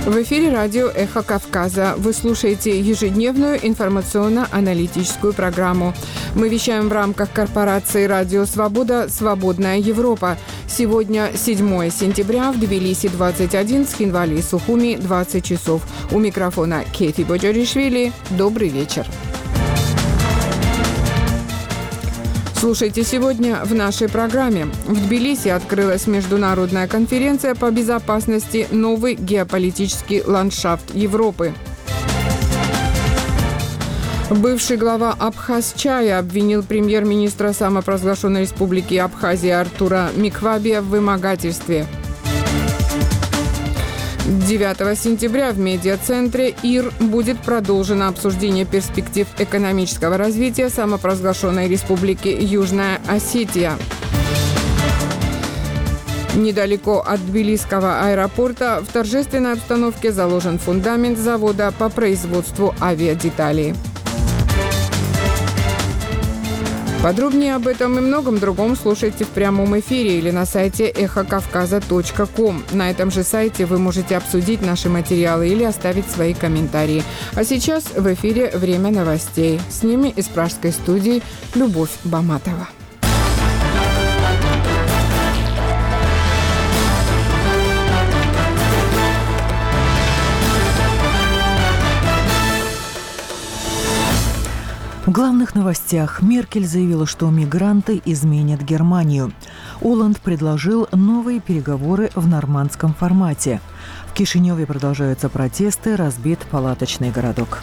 В эфире радио «Эхо Кавказа». Вы слушаете ежедневную информационно-аналитическую программу. Мы вещаем в рамках корпорации «Радио Свобода. Свободная Европа». Сегодня 7 сентября, в Тбилиси 21, в Цхинвали и Сухуми 20 часов. У микрофона Кети Боджоришвили. Добрый вечер. Слушайте сегодня в нашей программе. В Тбилиси открылась международная конференция по безопасности «Новый геополитический ландшафт Европы». Бывший глава Абхазчая обвинил премьер-министра самопровозглашенной республики Абхазия Артура Миквабия в вымогательстве. 9 сентября в медиацентре ИР будет продолжено обсуждение перспектив экономического развития самопровозглашенной республики Южная Осетия. Недалеко от Тбилисского аэропорта в торжественной обстановке заложен фундамент завода по производству авиадеталей. Подробнее об этом и многом другом слушайте в прямом эфире или на сайте эхокавказа.ком. На этом же сайте вы можете обсудить наши материалы или оставить свои комментарии. А сейчас в эфире «Время новостей». С ними из пражской студии Любовь Баматова. В главных новостях Меркель заявила, что мигранты изменят Германию. Оланд предложил новые переговоры в нормандском формате. В Кишиневе продолжаются протесты, разбит палаточный городок.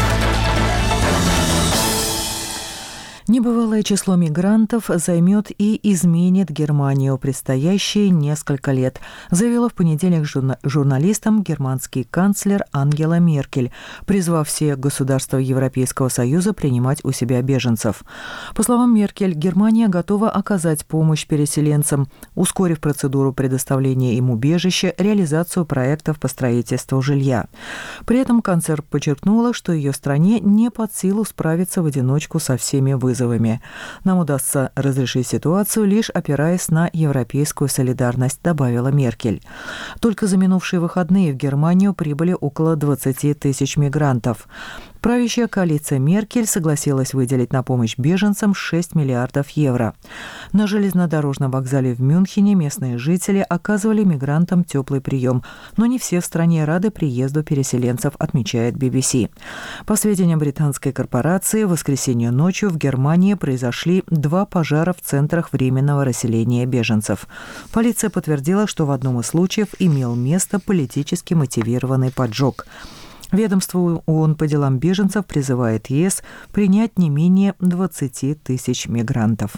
Небывалое число мигрантов займет и изменит Германию предстоящие несколько лет, заявила в понедельник журналистам германский канцлер Ангела Меркель, призвав все государства Европейского Союза принимать у себя беженцев. По словам Меркель, Германия готова оказать помощь переселенцам, ускорив процедуру предоставления им убежища, реализацию проектов по строительству жилья. При этом канцлер подчеркнула, что ее стране не под силу справиться в одиночку со всеми вызовами. Нам удастся разрешить ситуацию, лишь опираясь на европейскую солидарность, добавила Меркель. Только за минувшие выходные в Германию прибыли около 20 тысяч мигрантов. Правящая коалиция Меркель согласилась выделить на помощь беженцам 6 миллиардов евро. На железнодорожном вокзале в Мюнхене местные жители оказывали мигрантам теплый прием, но не все в стране рады приезду переселенцев, отмечает BBC. По сведениям британской корпорации, в воскресенье ночью в Германии произошли 2 пожара в центрах временного расселения беженцев. Полиция подтвердила, что в одном из случаев имел место политически мотивированный поджог. Ведомство ООН по делам беженцев призывает ЕС принять не менее 20 тысяч мигрантов.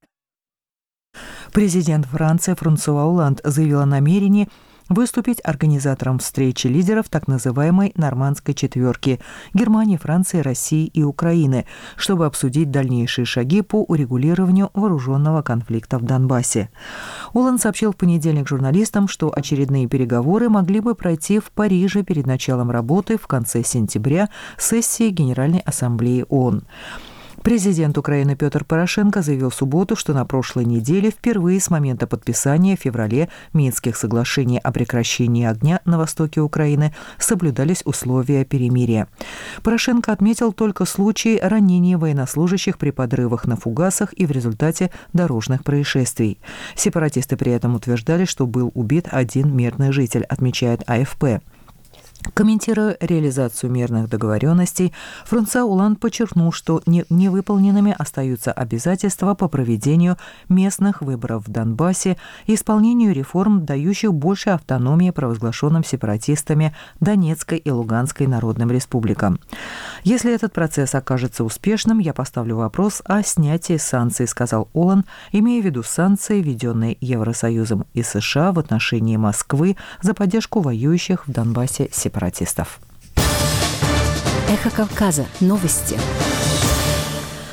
Президент Франции Франсуа Оланд заявил о намерении выступить организатором встречи лидеров так называемой «Нормандской четверки» Германии, Франции, России и Украины, чтобы обсудить дальнейшие шаги по урегулированию вооруженного конфликта в Донбассе. Оланд сообщил в понедельник журналистам, что очередные переговоры могли бы пройти в Париже перед началом работы в конце сентября сессии Генеральной Ассамблеи ООН. Президент Украины Петр Порошенко заявил в субботу, что на прошлой неделе впервые с момента подписания в феврале Минских соглашений о прекращении огня на востоке Украины соблюдались условия перемирия. Порошенко отметил только случаи ранения военнослужащих при подрывах на фугасах и в результате дорожных происшествий. Сепаратисты при этом утверждали, что был убит один мирный житель, отмечает АФП. Комментируя реализацию мирных договоренностей, Франсуа Оланд подчеркнул, что невыполненными остаются обязательства по проведению местных выборов в Донбассе и исполнению реформ, дающих больше автономии провозглашенным сепаратистами Донецкой и Луганской народным республикам. Если этот процесс окажется успешным, я поставлю вопрос о снятии санкций, сказал Оланд, имея в виду санкции, введенные Евросоюзом и США в отношении Москвы за поддержку воюющих в Донбассе сепаратистов. Эхо Кавказа. Новости.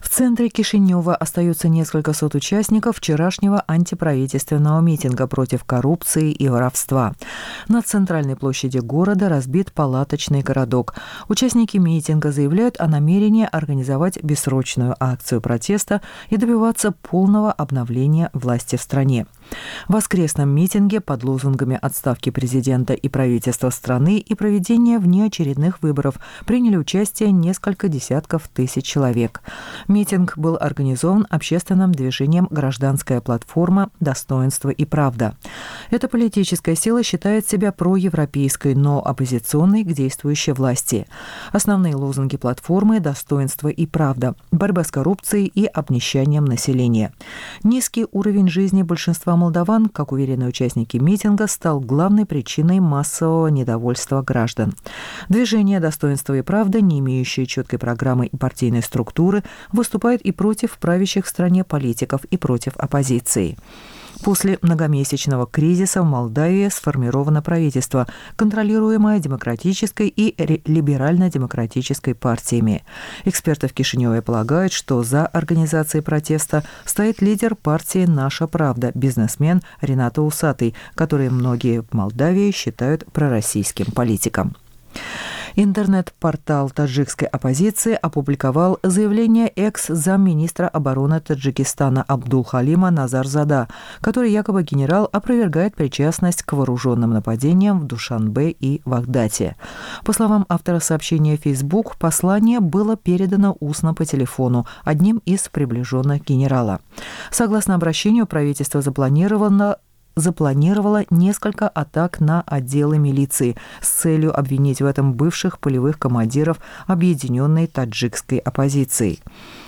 В центре Кишинева остается несколько сот участников вчерашнего антиправительственного митинга против коррупции и воровства. На центральной площади города разбит палаточный городок. Участники митинга заявляют о намерении организовать бессрочную акцию протеста и добиваться полного обновления власти в стране. В воскресном митинге под лозунгами отставки президента и правительства страны и проведения внеочередных выборов приняли участие несколько десятков тысяч человек. Митинг был организован общественным движением «Гражданская платформа. Достоинство и правда». Эта политическая сила считает себя проевропейской, но оппозиционной к действующей власти. Основные лозунги платформы – достоинство и правда, борьба с коррупцией и обнищанием населения. Низкий уровень жизни большинства молдаван, как уверены участники митинга, стал главной причиной массового недовольства граждан. Движение «Достоинство и правда», не имеющее четкой программы и партийной структуры, выступает и против правящих в стране политиков, и против оппозиции. После многомесячного кризиса в Молдавии сформировано правительство, контролируемое демократической и либерально-демократической партиями. Эксперты в Кишиневе полагают, что за организацией протеста стоит лидер партии «Наша правда», бизнесмен Ренато Усатый, который многие в Молдавии считают пророссийским политиком. Интернет-портал таджикской оппозиции опубликовал заявление экс-замминистра обороны Таджикистана Абдулхалима Назарзада, который якобы генерал опровергает причастность к вооруженным нападениям в Душанбе и Вахдате. По словам автора сообщения в Facebook, послание было передано устно по телефону одним из приближенных генерала. Согласно обращению, правительство запланировало несколько атак на отделы милиции с целью обвинить в этом бывших полевых командиров объединенной таджикской оппозиции.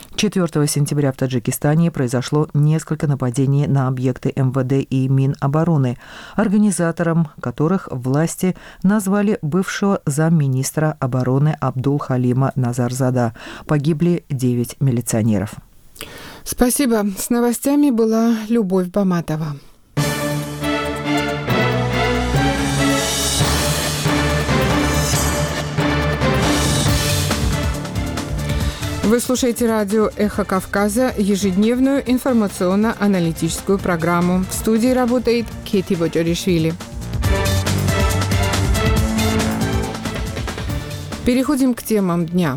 4 сентября в Таджикистане произошло несколько нападений на объекты МВД и Минобороны, организатором которых власти назвали бывшего замминистра обороны Абдулхалима Назарзада. Погибли 9 милиционеров. Спасибо. С новостями была Любовь Баматова. Вы слушаете радио «Эхо Кавказа», ежедневную информационно-аналитическую программу. В студии работает Кети Боджоришвили. Переходим к темам дня.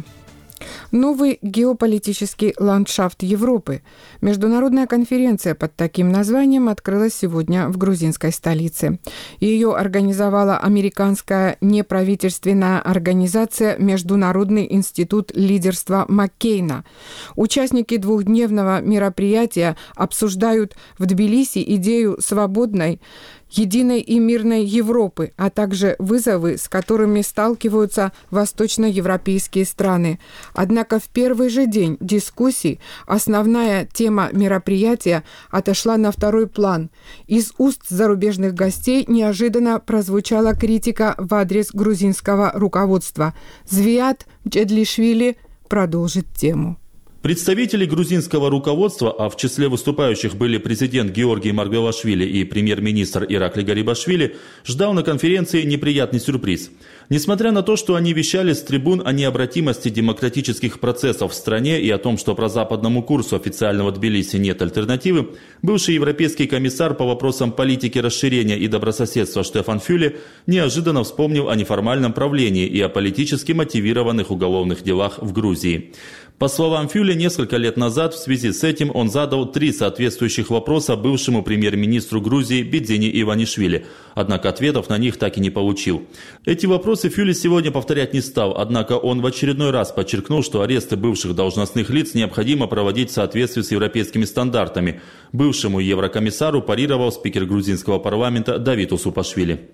Новый геополитический ландшафт Европы. Международная конференция под таким названием открылась сегодня в грузинской столице. Ее организовала американская неправительственная организация «Международный институт лидерства Маккейна». Участники двухдневного мероприятия обсуждают в Тбилиси идею свободной, единой и мирной Европы, а также вызовы, с которыми сталкиваются восточноевропейские страны. Однако в первый же день дискуссий основная тема мероприятия отошла на второй план. Из уст зарубежных гостей неожиданно прозвучала критика в адрес грузинского руководства. Звиат Джедлишвили продолжит тему. Представители грузинского руководства, а в числе выступающих были президент Георгий Маргвелашвили и премьер-министр Иракли Гарибашвили, ждал на конференции неприятный сюрприз. Несмотря на то, что они вещали с трибун о необратимости демократических процессов в стране и о том, что прозападному курсу официального Тбилиси нет альтернативы, бывший европейский комиссар по вопросам политики расширения и добрососедства Штефан Фюле неожиданно вспомнил о неформальном правлении и о политически мотивированных уголовных делах в Грузии. По словам Фюле, несколько лет назад в связи с этим он задал 3 соответствующих вопроса бывшему премьер-министру Грузии Бидзине Иванишвили, однако ответов на них так и не получил. Эти вопросы Фюле сегодня повторять не стал, однако он в очередной раз подчеркнул, что аресты бывших должностных лиц необходимо проводить в соответствии с европейскими стандартами. Бывшему еврокомиссару парировал спикер грузинского парламента Давид Усупашвили.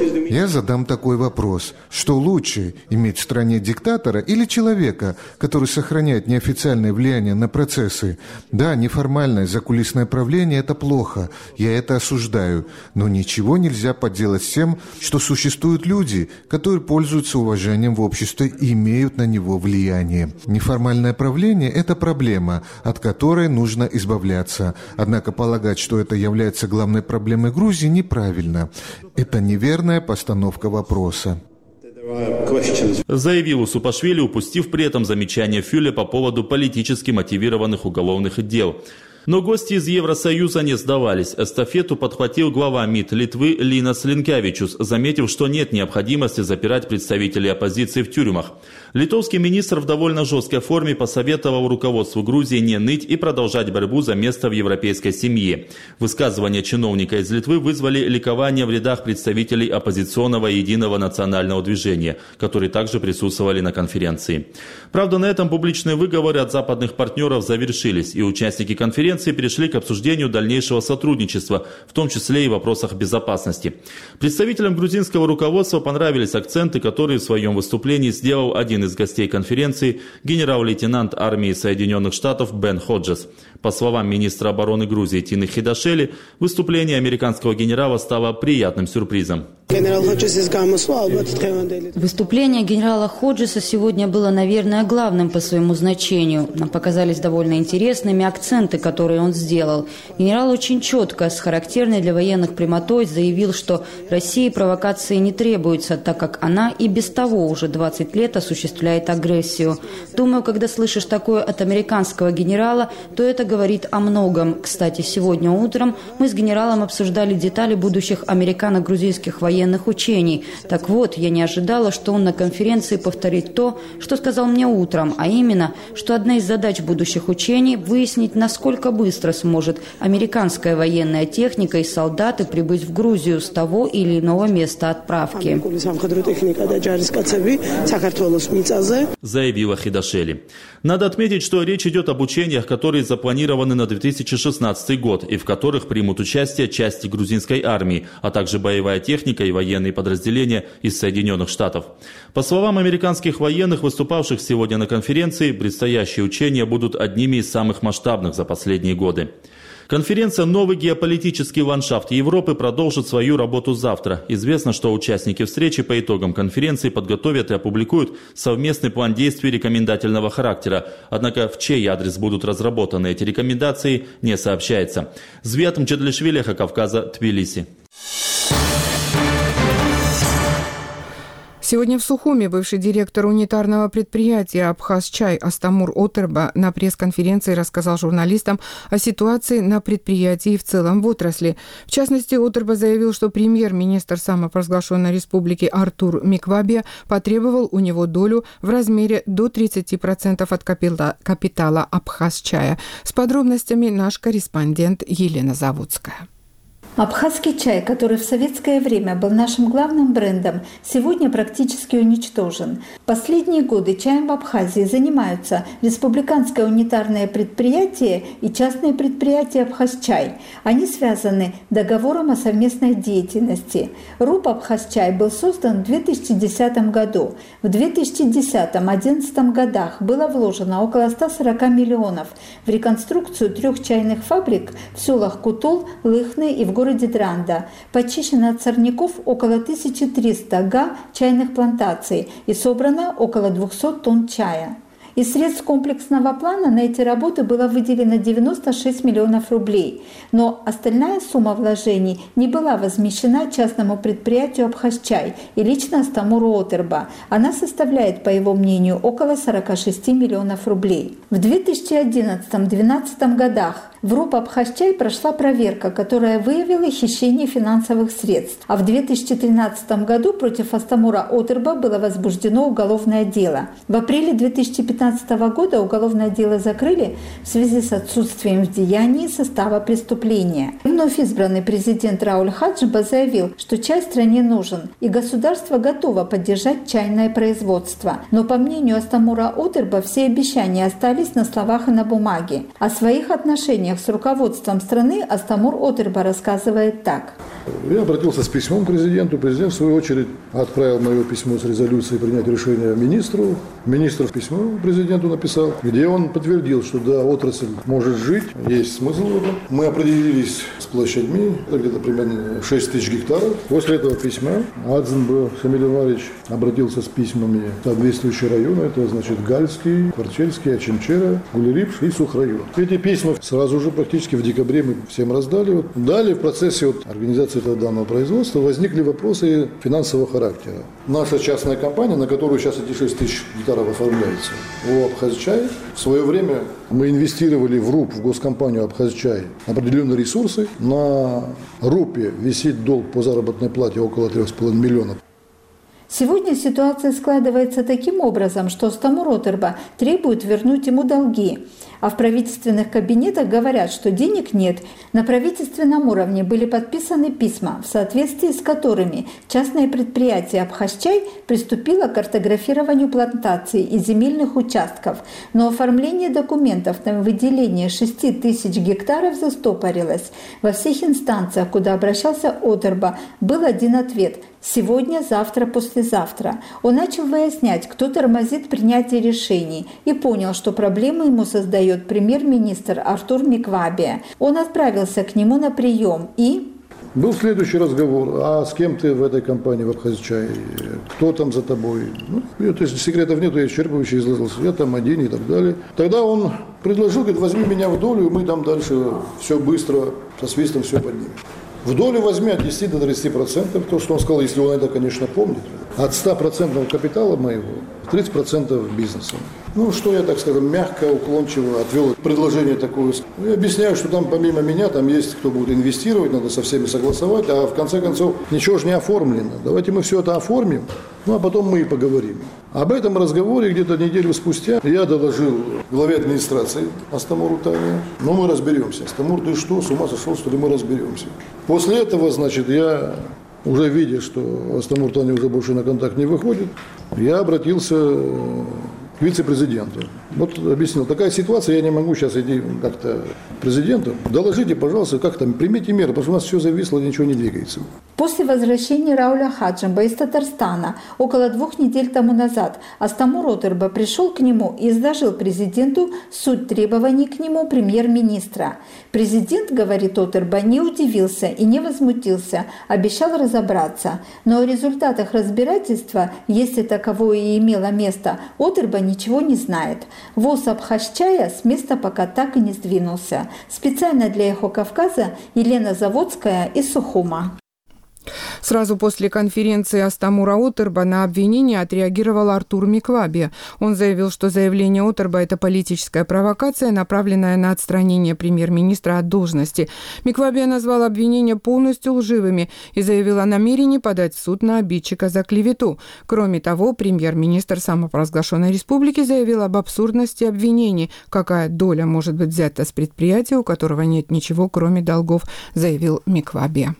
Я задам такой вопрос. Что лучше, иметь в стране диктатора или человека, который сохраняет неофициальное влияние на процессы? Да, неформальное закулисное правление – это плохо, я это осуждаю. Но ничего нельзя поделать с тем, что существуют люди, которые пользуются уважением в обществе и имеют на него влияние. Неформальное правление – это проблема, от которой нужно избавляться. Однако полагать, что это является главной проблемой Грузии, неправильно. Это неверная постановка вопроса. заявил Усупашвили, упустив при этом замечание Фюле по поводу политически мотивированных уголовных дел. Но гости из Евросоюза не сдавались. Эстафету подхватил глава МИД Литвы Линас Линкевичус, заметив, что нет необходимости запирать представителей оппозиции в тюрьмах. Литовский министр в довольно жесткой форме посоветовал руководству Грузии не ныть и продолжать борьбу за место в европейской семье. Высказывания чиновника из Литвы вызвали ликование в рядах представителей оппозиционного Единого национального движения, которые также присутствовали на конференции. Правда, на этом публичные выговоры от западных партнеров завершились, и участники конференции перешли к обсуждению дальнейшего сотрудничества, в том числе и в вопросах безопасности. Представителям грузинского руководства понравились акценты, которые в своем выступлении сделал один из гостей конференции, генерал-лейтенант армии Соединенных Штатов Бен Ходжес. По словам министра обороны Грузии Тины Хидашели, выступление американского генерала стало приятным сюрпризом. Выступление генерала Ходжеса сегодня было, наверное, главным по своему значению. Нам показались довольно интересными акценты, которые он сделал. Генерал очень четко, с характерной для военных прямотой, заявил, что России провокации не требуются, так как она и без того уже 20 лет осуществляет агрессию. Думаю, когда слышишь такое от американского генерала, то это говорит о многом. Кстати, сегодня утром мы с генералом обсуждали детали будущих американо-грузинских военных учений. Так вот, я не ожидала, что он на конференции повторит то, что сказал мне утром, а именно, что одна из задач будущих учений – выяснить, насколько быстро сможет американская военная техника и солдаты прибыть в Грузию с того или иного места отправки. Заявила Хидашели. Надо отметить, что речь идет об учениях, которые запланированы на 2016 год и в которых примут участие части грузинской армии, а также боевая техника и военные подразделения из Соединенных Штатов. По словам американских военных, выступавших сегодня на конференции, предстоящие учения будут одними из самых масштабных за последние годы. Конференция «Новый геополитический ландшафт Европы» продолжит свою работу завтра. Известно, что участники встречи по итогам конференции подготовят и опубликуют совместный план действий рекомендательного характера. Однако в чей адрес будут разработаны эти рекомендации, не сообщается. Звят Мчедлишвили, Кавказа, Тбилиси. Сегодня в Сухуме бывший директор унитарного предприятия «Абхазчай» Астамур Отерба на пресс-конференции рассказал журналистам о ситуации на предприятии и в целом в отрасли. В частности, Отерба заявил, что премьер-министр самопровозглашенной республики Артур Миквабе потребовал у него долю в размере до 30% от капитала «Абхазчая». С подробностями наш корреспондент Елена Заводская. Абхазский чай, который в советское время был нашим главным брендом, сегодня практически уничтожен. Последние годы чаем в Абхазии занимаются республиканское унитарное предприятие и частные предприятия «Абхазчай». Они связаны договором о совместной деятельности. РУП «Абхазчай» был создан в 2010 году. В 2010-2011 годах было вложено около 140 миллионов в реконструкцию 3 чайных фабрик в селах Кутул, Лыхны и в городе Дранда. Почищено от сорняков около 1300 га чайных плантаций и собрано около 200 тонн чая. Из средств комплексного плана на эти работы было выделено 96 миллионов рублей, но остальная сумма вложений не была возмещена частному предприятию «Абхазчай» и лично Астамуру Отерба. Она составляет, по его мнению, около 46 миллионов рублей. В 2011-2012 годах в РУП «Абхазчай» прошла проверка, которая выявила хищение финансовых средств, а в 2013 году против Астамура Отерба было возбуждено уголовное дело. В апреле 2015 года уголовное дело закрыли в связи с отсутствием в деянии состава преступления. Вновь избранный президент Рауль Хаджиба заявил, что чай стране нужен, и государство готово поддержать чайное производство. Но, по мнению Астамура Отерба, все обещания остались на словах и на бумаге. О своих отношениях с руководством страны Астамур Отерба рассказывает так. Я обратился с письмом к президенту. Президент, в свою очередь, отправил мое письмо с резолюцией принять решение министру. Министр письмо президенту президенту написал, где он подтвердил, что да, отрасль может жить, есть смысл в этом. Мы определились с площадьми, это где-то примерно 6 тысяч гектаров. После этого письма Адзенбо Шамиль Иванович обратился с письмами в соответствующие районы, это значит Гальский, Кварчельский, Очимчера, Гулерипш и Сухрайон. Эти письма сразу же практически в декабре мы всем раздали. Далее в процессе организации этого данного производства возникли вопросы финансового характера. Наша частная компания, на которую сейчас эти 6 тысяч гектаров оформляется, ООО «Абхазчай», в свое время мы инвестировали в РУП, в госкомпанию «Абхазчай», определенные ресурсы. На РУПе висит долг по заработной плате около 3,5 миллионов. Сегодня ситуация складывается таким образом, что Астамур Отерба требует вернуть ему долги, а в правительственных кабинетах говорят, что денег нет. На правительственном уровне были подписаны письма, в соответствии с которыми частное предприятие «Абхазчай» приступило к картографированию плантаций и земельных участков, но оформление документов на выделение 6 тысяч гектаров застопорилось. Во всех инстанциях, куда обращался Отерба, был один ответ – сегодня, завтра, послезавтра. Он начал выяснять, кто тормозит принятие решений, и понял, что проблемы ему создает премьер-министр Артур Миквабе. Он отправился к нему на прием и... Был следующий разговор, а с кем ты в этой компании в Абхазчае, кто там за тобой? То есть секретов нету, я исчерпывающе изложился, я там один и так далее. Тогда он предложил, говорит, возьми меня в долю, и мы там дальше все быстро, со свистом все поднимем. В долю возьми от 10 до 30%, то, что он сказал, если он это, конечно, помнит. От 100% капитала моего, 30% бизнеса. Что я, так скажем, мягко, уклончиво отвел предложение такое. Я объясняю, что там помимо меня, там есть кто будет инвестировать, надо со всеми согласовать, а в конце концов ничего же не оформлено. Давайте мы все это оформим, а потом мы и поговорим. Об этом разговоре где-то неделю спустя я доложил главе администрации Астамуру Тане. Мы разберемся. Астамур, ты что, с ума сошел, что ли, мы разберемся. После этого, значит, я, уже видя, что Астамур Тане уже больше на контакт не выходит, я обратился к вице-президенту. Объяснил, такая ситуация, я не могу сейчас идти как-то к президенту. Доложите, пожалуйста, как там, примите меры, потому что у нас все зависло, ничего не двигается. После возвращения Рауля Хаджимба из Татарстана около 2 недель тому назад Астамур Отерба пришел к нему и изложил президенту суть требований к нему премьер-министра. Президент, говорит Отерба, не удивился и не возмутился, обещал разобраться. Но о результатах разбирательства, если таковое и имело место, Отерба ничего не знает. ВОЗ Абхазчая с места пока так и не сдвинулся. Специально для «Эхо Кавказа» Елена Заводская из Сухума. Сразу после конференции Астамура Отерба на обвинение отреагировал Артур Миквабе. Он заявил, что заявление Отерба – это политическая провокация, направленная на отстранение премьер-министра от должности. Миквабе назвал обвинения полностью лживыми и заявил о намерении подать в суд на обидчика за клевету. Кроме того, премьер-министр самопровозглашенной республики заявил об абсурдности обвинений. Какая доля может быть взята с предприятия, у которого нет ничего, кроме долгов, заявил Миквабе.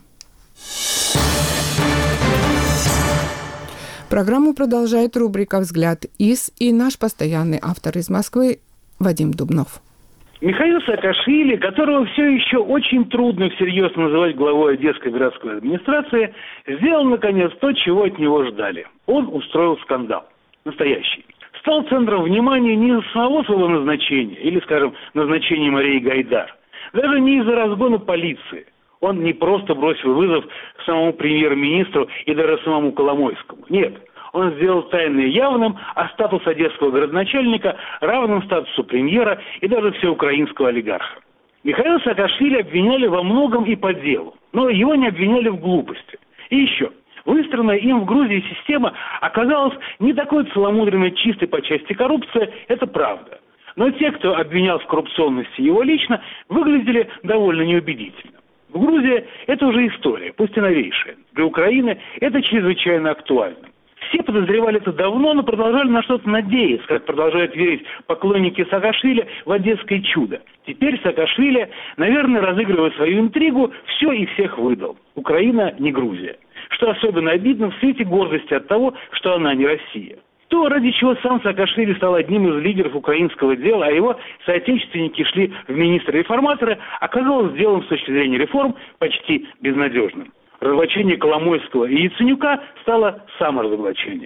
Программу продолжает рубрика «Взгляд из» и наш постоянный автор из Москвы Вадим Дубнов. Михаил Саакашвили, которого все еще очень трудно всерьез называть главой Одесской городской администрации, сделал, наконец, то, чего от него ждали. Он устроил скандал. Настоящий. Стал центром внимания не из-за самого своего назначения, или, скажем, назначения Марии Гайдар, даже не из-за разгона полиции. Он не просто бросил вызов самому премьер-министру и даже самому Коломойскому. Нет, он сделал тайное явным, а статус одесского городначальника равным статусу премьера и даже всеукраинского олигарха. Михаила Саакашвили обвиняли во многом и по делу, но его не обвиняли в глупости. И еще, выстроенная им в Грузии система оказалась не такой целомудренно чистой по части коррупции, это правда. Но те, кто обвинял в коррупционности его лично, выглядели довольно неубедительно. В Грузии это уже история, пусть и новейшая. Для Украины это чрезвычайно актуально. Все подозревали это давно, но продолжали на что-то надеяться, как продолжают верить поклонники Саакашвили в одесское чудо. Теперь Саакашвили, наверное, разыгрывая свою интригу, все и всех выдал. Украина не Грузия. Что особенно обидно в свете гордости от того, что она не Россия. То, ради чего сам Саакашвили стал одним из лидеров украинского дела, а его соотечественники шли в министры-реформаторы, оказалось делом с точки зрения реформ почти безнадежным. Разоблачение Коломойского и Яценюка стало саморазоблачением.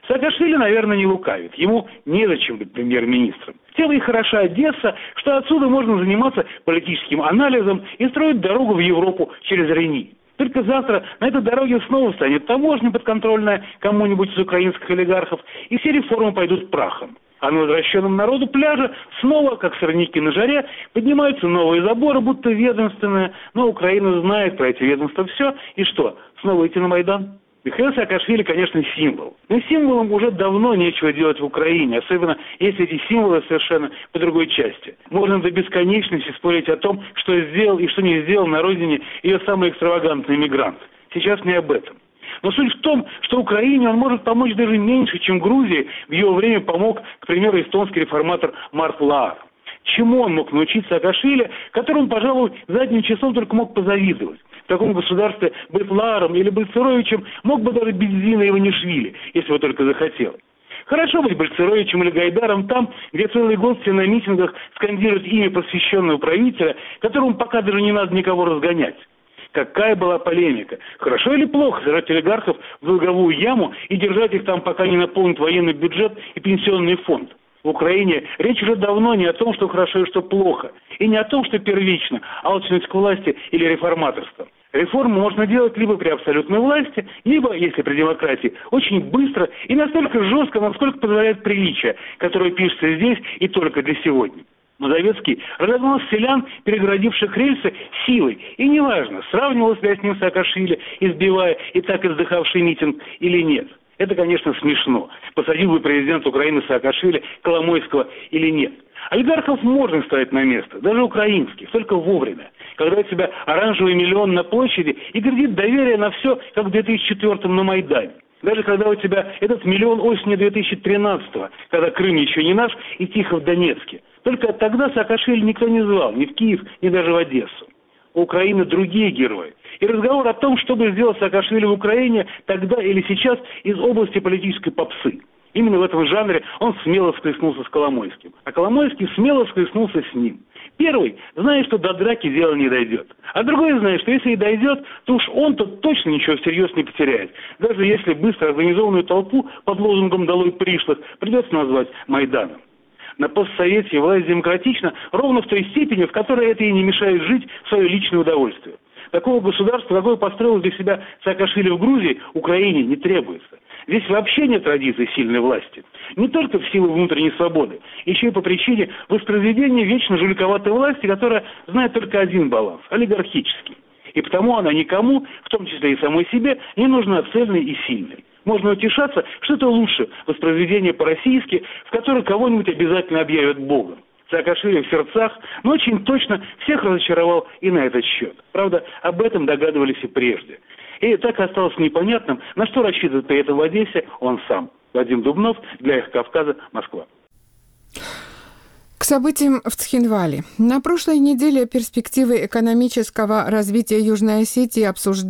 Саакашвили, наверное, не лукавит. Ему незачем быть премьер-министром. Тем и хороша Одесса, что отсюда можно заниматься политическим анализом и строить дорогу в Европу через Рени. Только завтра на этой дороге снова станет таможня подконтрольная кому-нибудь из украинских олигархов, и все реформы пойдут прахом. А на возвращенном народу пляжа снова, как сорняки на жаре, поднимаются новые заборы, будто ведомственные. Но Украина знает про эти ведомства все. И что, снова идти на Майдан? Михаил Саакашвили, конечно, символ. Но символом уже давно нечего делать в Украине, особенно если эти символы совершенно по другой части. Можно до бесконечности спорить о том, что сделал и что не сделал на родине ее самый экстравагантный мигрант. Сейчас не об этом. Но суть в том, что Украине он может помочь даже меньше, чем Грузии в его время помог, к примеру, эстонский реформатор Март Лаар. Чему он мог научить Саакашвили, которому, пожалуй, задним числом только мог позавидовать. В таком государстве быть Лааром или Бальцеровичем мог бы даже Бензина Иванишвили, если бы только захотел. Хорошо быть Бальцеровичем или Гайдаром там, где целый год все на митингах скандируют имя просвещенного правителя, которому пока даже не надо никого разгонять. Какая была полемика. Хорошо или плохо сажать олигархов в долговую яму и держать их там, пока не наполнит военный бюджет и пенсионный фонд? В Украине речь уже давно не о том, что хорошо и что плохо. И не о том, что первично, алчность к власти или реформаторство. Реформу можно делать либо при абсолютной власти, либо, если при демократии, очень быстро и настолько жестко, насколько позволяет приличие, которое пишется здесь и только для сегодня. Мазовецкий разогнал селян, перегородивших рельсы, силой. И неважно, сравнивалось ли с ним Саакашвили, избивая и так издыхавший митинг или нет. Это, конечно, смешно. Посадил бы президент Украины Саакашвили Коломойского или нет. Олигархов можно ставить на место, даже украинских, только вовремя. Когда у тебя оранжевый миллион на площади и кредит доверия на все, как в 2004-м на Майдане. Даже когда у тебя этот миллион осенью 2013-го, когда Крым еще не наш, и тихо в Донецке. Только тогда Саакашвили никто не звал, ни в Киев, ни даже в Одессу. У Украины другие герои. И разговор о том, что бы сделал Саакашвили в Украине тогда или сейчас, из области политической попсы. Именно в этом жанре он смело всплеснулся с Коломойским. А Коломойский смело всплеснулся с ним. Первый знает, что до драки дело не дойдет. А другой знает, что если и дойдет, то уж он-то точно ничего всерьез не потеряет. Даже если быстро организованную толпу под лозунгом «Долой пришлых» придется назвать Майданом. На постсовете власть демократична ровно в той степени, в которой это ей не мешает жить в свое личное удовольствие. Такого государства, какое построил для себя Саакашвили в Грузии, Украине не требуется. Здесь вообще нет традиции сильной власти. Не только в силу внутренней свободы, еще и по причине воспроизведения вечно жуликоватой власти, которая знает только один баланс – олигархический. И потому она никому, в том числе и самой себе, не нужна цельной и сильной. Можно утешаться, что это лучше воспроизведение по-российски, в котором кого-нибудь обязательно объявят Богом. Саакашвили в сердцах, но очень точно всех разочаровал и на этот счет. Правда, об этом догадывались и прежде. И так осталось непонятным, на что рассчитывает при этом в Одессе он сам. Вадим Дубнов, для «Эхо Кавказа», Москва. К событиям в Цхинвале. На прошлой неделе перспективы экономического развития Южной Осетии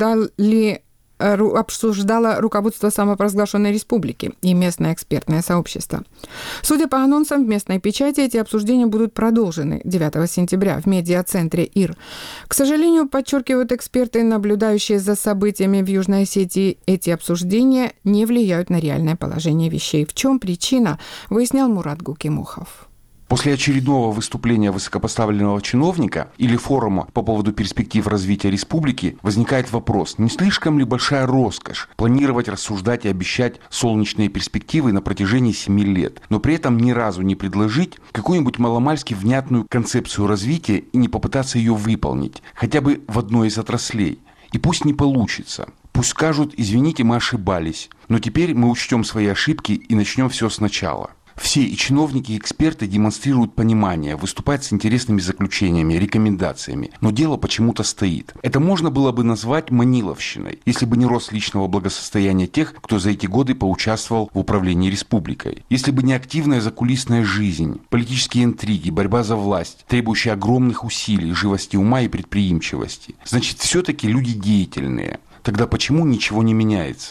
обсуждало руководство самопровозглашенной республики и местное экспертное сообщество. Судя по анонсам в местной печати, эти обсуждения будут продолжены 9 сентября в медиацентре ИР. К сожалению, подчеркивают эксперты, наблюдающие за событиями в Южной Осетии, эти обсуждения не влияют на реальное положение вещей. В чем причина, выяснял Мурат Гукимухов. После очередного выступления высокопоставленного чиновника или форума по поводу перспектив развития республики возникает вопрос, не слишком ли большая роскошь планировать, рассуждать и обещать солнечные перспективы на протяжении 7 лет, но при этом ни разу не предложить какую-нибудь маломальски внятную концепцию развития и не попытаться ее выполнить, хотя бы в одной из отраслей. И пусть не получится. Пусть скажут, извините, мы ошибались, но теперь мы учтем свои ошибки и начнем все сначала. Все и чиновники, и эксперты демонстрируют понимание, выступают с интересными заключениями, рекомендациями, но дело почему-то стоит. Это можно было бы назвать маниловщиной, если бы не рост личного благосостояния тех, кто за эти годы поучаствовал в управлении республикой. Если бы не активная закулисная жизнь, политические интриги, борьба за власть, требующая огромных усилий, живости ума и предприимчивости. Значит, все-таки люди деятельные. Тогда почему ничего не меняется?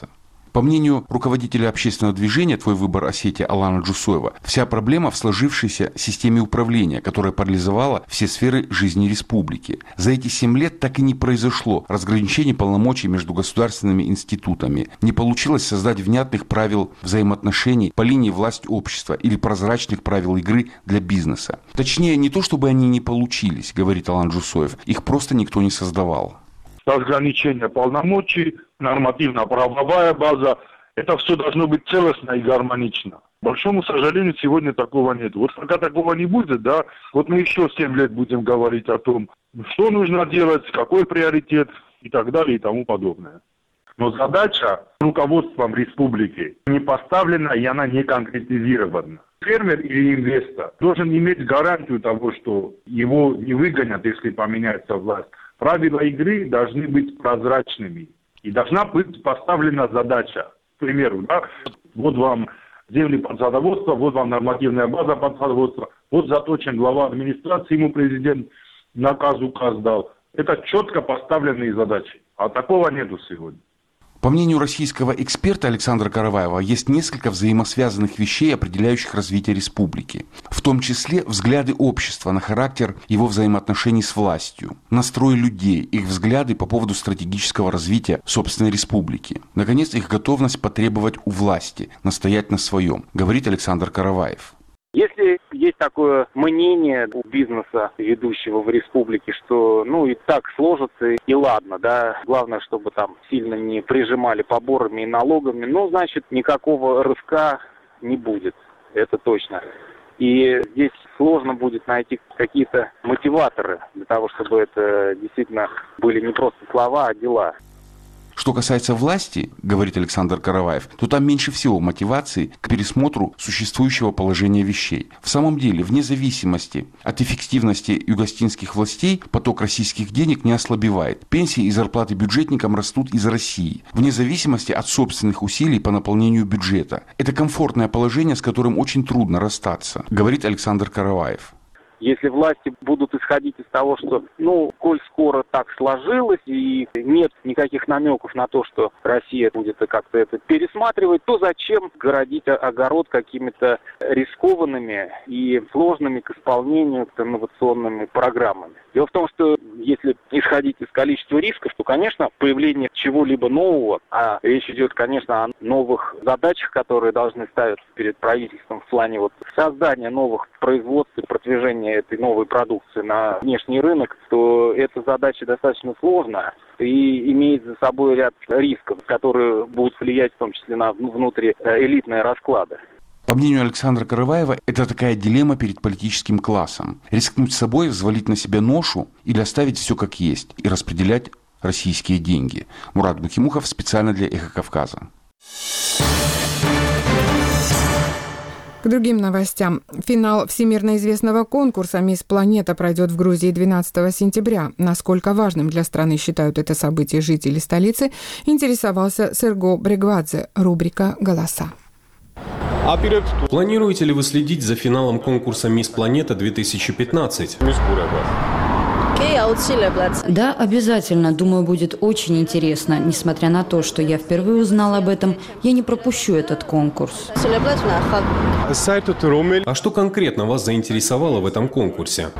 По мнению руководителя общественного движения «Твой выбор Осетия» Алана Джусоева, вся проблема в сложившейся системе управления, которая парализовала все сферы жизни республики. За эти 7 лет так и не произошло разграничения полномочий между государственными институтами. Не получилось создать внятных правил взаимоотношений по линии власть-общество или прозрачных правил игры для бизнеса. Точнее, не то чтобы они не получились, говорит Алан Джусоев, их просто никто не создавал. Разграничение полномочий, нормативно-правовая база, это все должно быть целостно и гармонично. К большому сожалению, сегодня такого нет. Вот пока такого не будет, да, вот мы еще 7 лет будем говорить о том, что нужно делать, какой приоритет и так далее и тому подобное. Но задача руководством республики не поставлена и она не конкретизирована. Фермер или инвестор должен иметь гарантию того, что его не выгонят, если поменяется власть. Правила игры должны быть прозрачными. И должна быть поставлена задача. К примеру, да, вот вам земли под садоводство, вот вам нормативная база под садоводство, вот заточен глава администрации, ему президент указ дал. Это четко поставленные задачи. А такого нету сегодня. По мнению российского эксперта Александра Караваева, есть несколько взаимосвязанных вещей, определяющих развитие республики. В том числе взгляды общества на характер его взаимоотношений с властью, настрой людей, их взгляды по поводу стратегического развития собственной республики. Наконец, их готовность потребовать у власти, настоять на своем, говорит Александр Караваев. Если есть такое мнение у бизнеса, ведущего в республике, что и так сложится, и ладно, да, главное, чтобы там сильно не прижимали поборами и налогами, значит, никакого рывка не будет, это точно. И здесь сложно будет найти какие-то мотиваторы для того, чтобы это действительно были не просто слова, а дела. Что касается власти, говорит Александр Караваев, то там меньше всего мотивации к пересмотру существующего положения вещей. В самом деле, вне зависимости от эффективности югостинских властей, поток российских денег не ослабевает. Пенсии и зарплаты бюджетникам растут из России, вне зависимости от собственных усилий по наполнению бюджета. Это комфортное положение, с которым очень трудно расстаться, говорит Александр Караваев. Если власти будут исходить из того, что, коль скоро так сложилось и нет никаких намеков на то, что Россия будет как-то это пересматривать, то зачем городить огород какими-то рискованными и сложными к исполнению инновационными программами? Дело в том, что если исходить из количества рисков, то, конечно, появление чего-либо нового, а речь идет, конечно, о новых задачах, которые должны ставиться перед правительством в плане создания новых производств и продвижения этой новой продукции на внешний рынок, то эта задача достаточно сложная и имеет за собой ряд рисков, которые будут влиять в том числе на внутриэлитные расклады. По мнению Александра Караваева, это такая дилемма перед политическим классом. Рискнуть собой, взвалить на себя ношу или оставить все как есть и распределять российские деньги. Мурат Букимухов специально для «Эхо Кавказа». К другим новостям. Финал всемирно известного конкурса «Мисс Планета» пройдет в Грузии 12 сентября. Насколько важным для страны считают это событие жители столицы, интересовался Серго Брегвадзе. Рубрика «Голоса». Планируете ли вы следить за финалом конкурса «Мисс Планета-2015»? Да, обязательно. Думаю, будет очень интересно. Несмотря на то, что я впервые узнала об этом, я не пропущу этот конкурс. А что конкретно вас заинтересовало в этом конкурсе?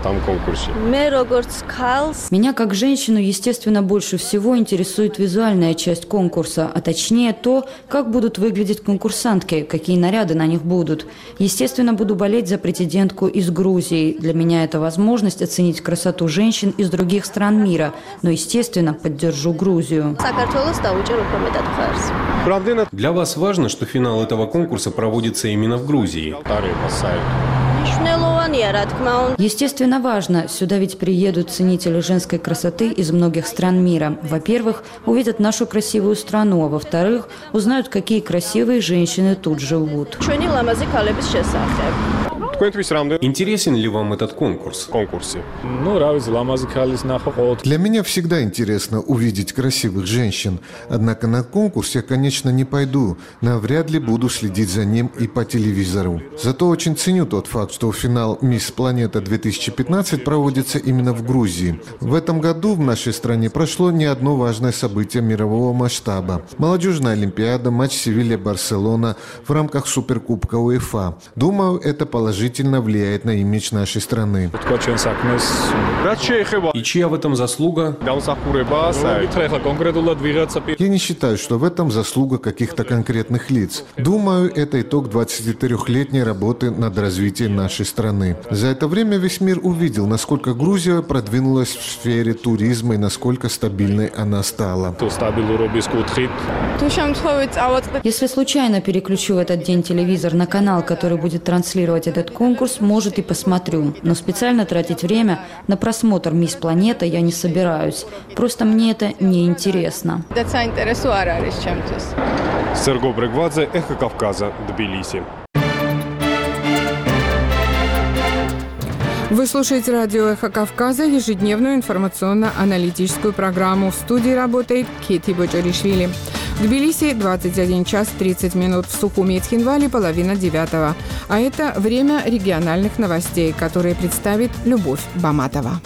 Меня, как женщину, естественно, больше всего интересует визуальная часть конкурса, а точнее то, как будут выглядеть конкурсантки, какие наряды на них будут. Естественно, буду болеть за претендентку из Грузии. Для меня это возможность оценить красоту женщин из других стран мира, но, естественно, поддержу Грузию. Для вас важно, что финал этого конкурса проводится именно в Грузии? Естественно, важно. Сюда ведь приедут ценители женской красоты из многих стран мира. Во-первых, увидят нашу красивую страну, а во-вторых, узнают, какие красивые женщины тут живут. Интересен ли вам этот конкурс? Для меня всегда интересно увидеть красивых женщин. Однако на конкурс я, конечно, не пойду. Навряд ли буду следить за ним и по телевизору. Зато очень ценю тот факт, что финал «Мисс Планета-2015» проводится именно в Грузии. В этом году в нашей стране прошло не одно важное событие мирового масштаба. Молодежная олимпиада, матч Севилья-Барселона в рамках Суперкубка УЕФА. Думаю, это положительно влияет на имидж нашей страны. И чья в этом заслуга? Я не считаю, что в этом заслуга каких-то конкретных лиц. Думаю, это итог 23-летней работы над развитием нашей страны. За это время весь мир увидел, насколько Грузия продвинулась в сфере туризма и насколько стабильной она стала. Если случайно переключу в этот день телевизор на канал, который будет транслировать этот конкурс, может и посмотрю. Но специально тратить время на просмотр «Мисс Планета» я не собираюсь. Просто мне это не интересно. Серго Брегвадзе, Эхо Кавказа, Тбилиси. Вы слушаете радио «Эхо Кавказа», ежедневную информационно-аналитическую программу. В студии работает Кети Боджаришвили. В Тбилиси 21 час 30 минут, в Сухуми и Цхинвале 8:30. А это время региональных новостей, которые представит Любовь Баматова.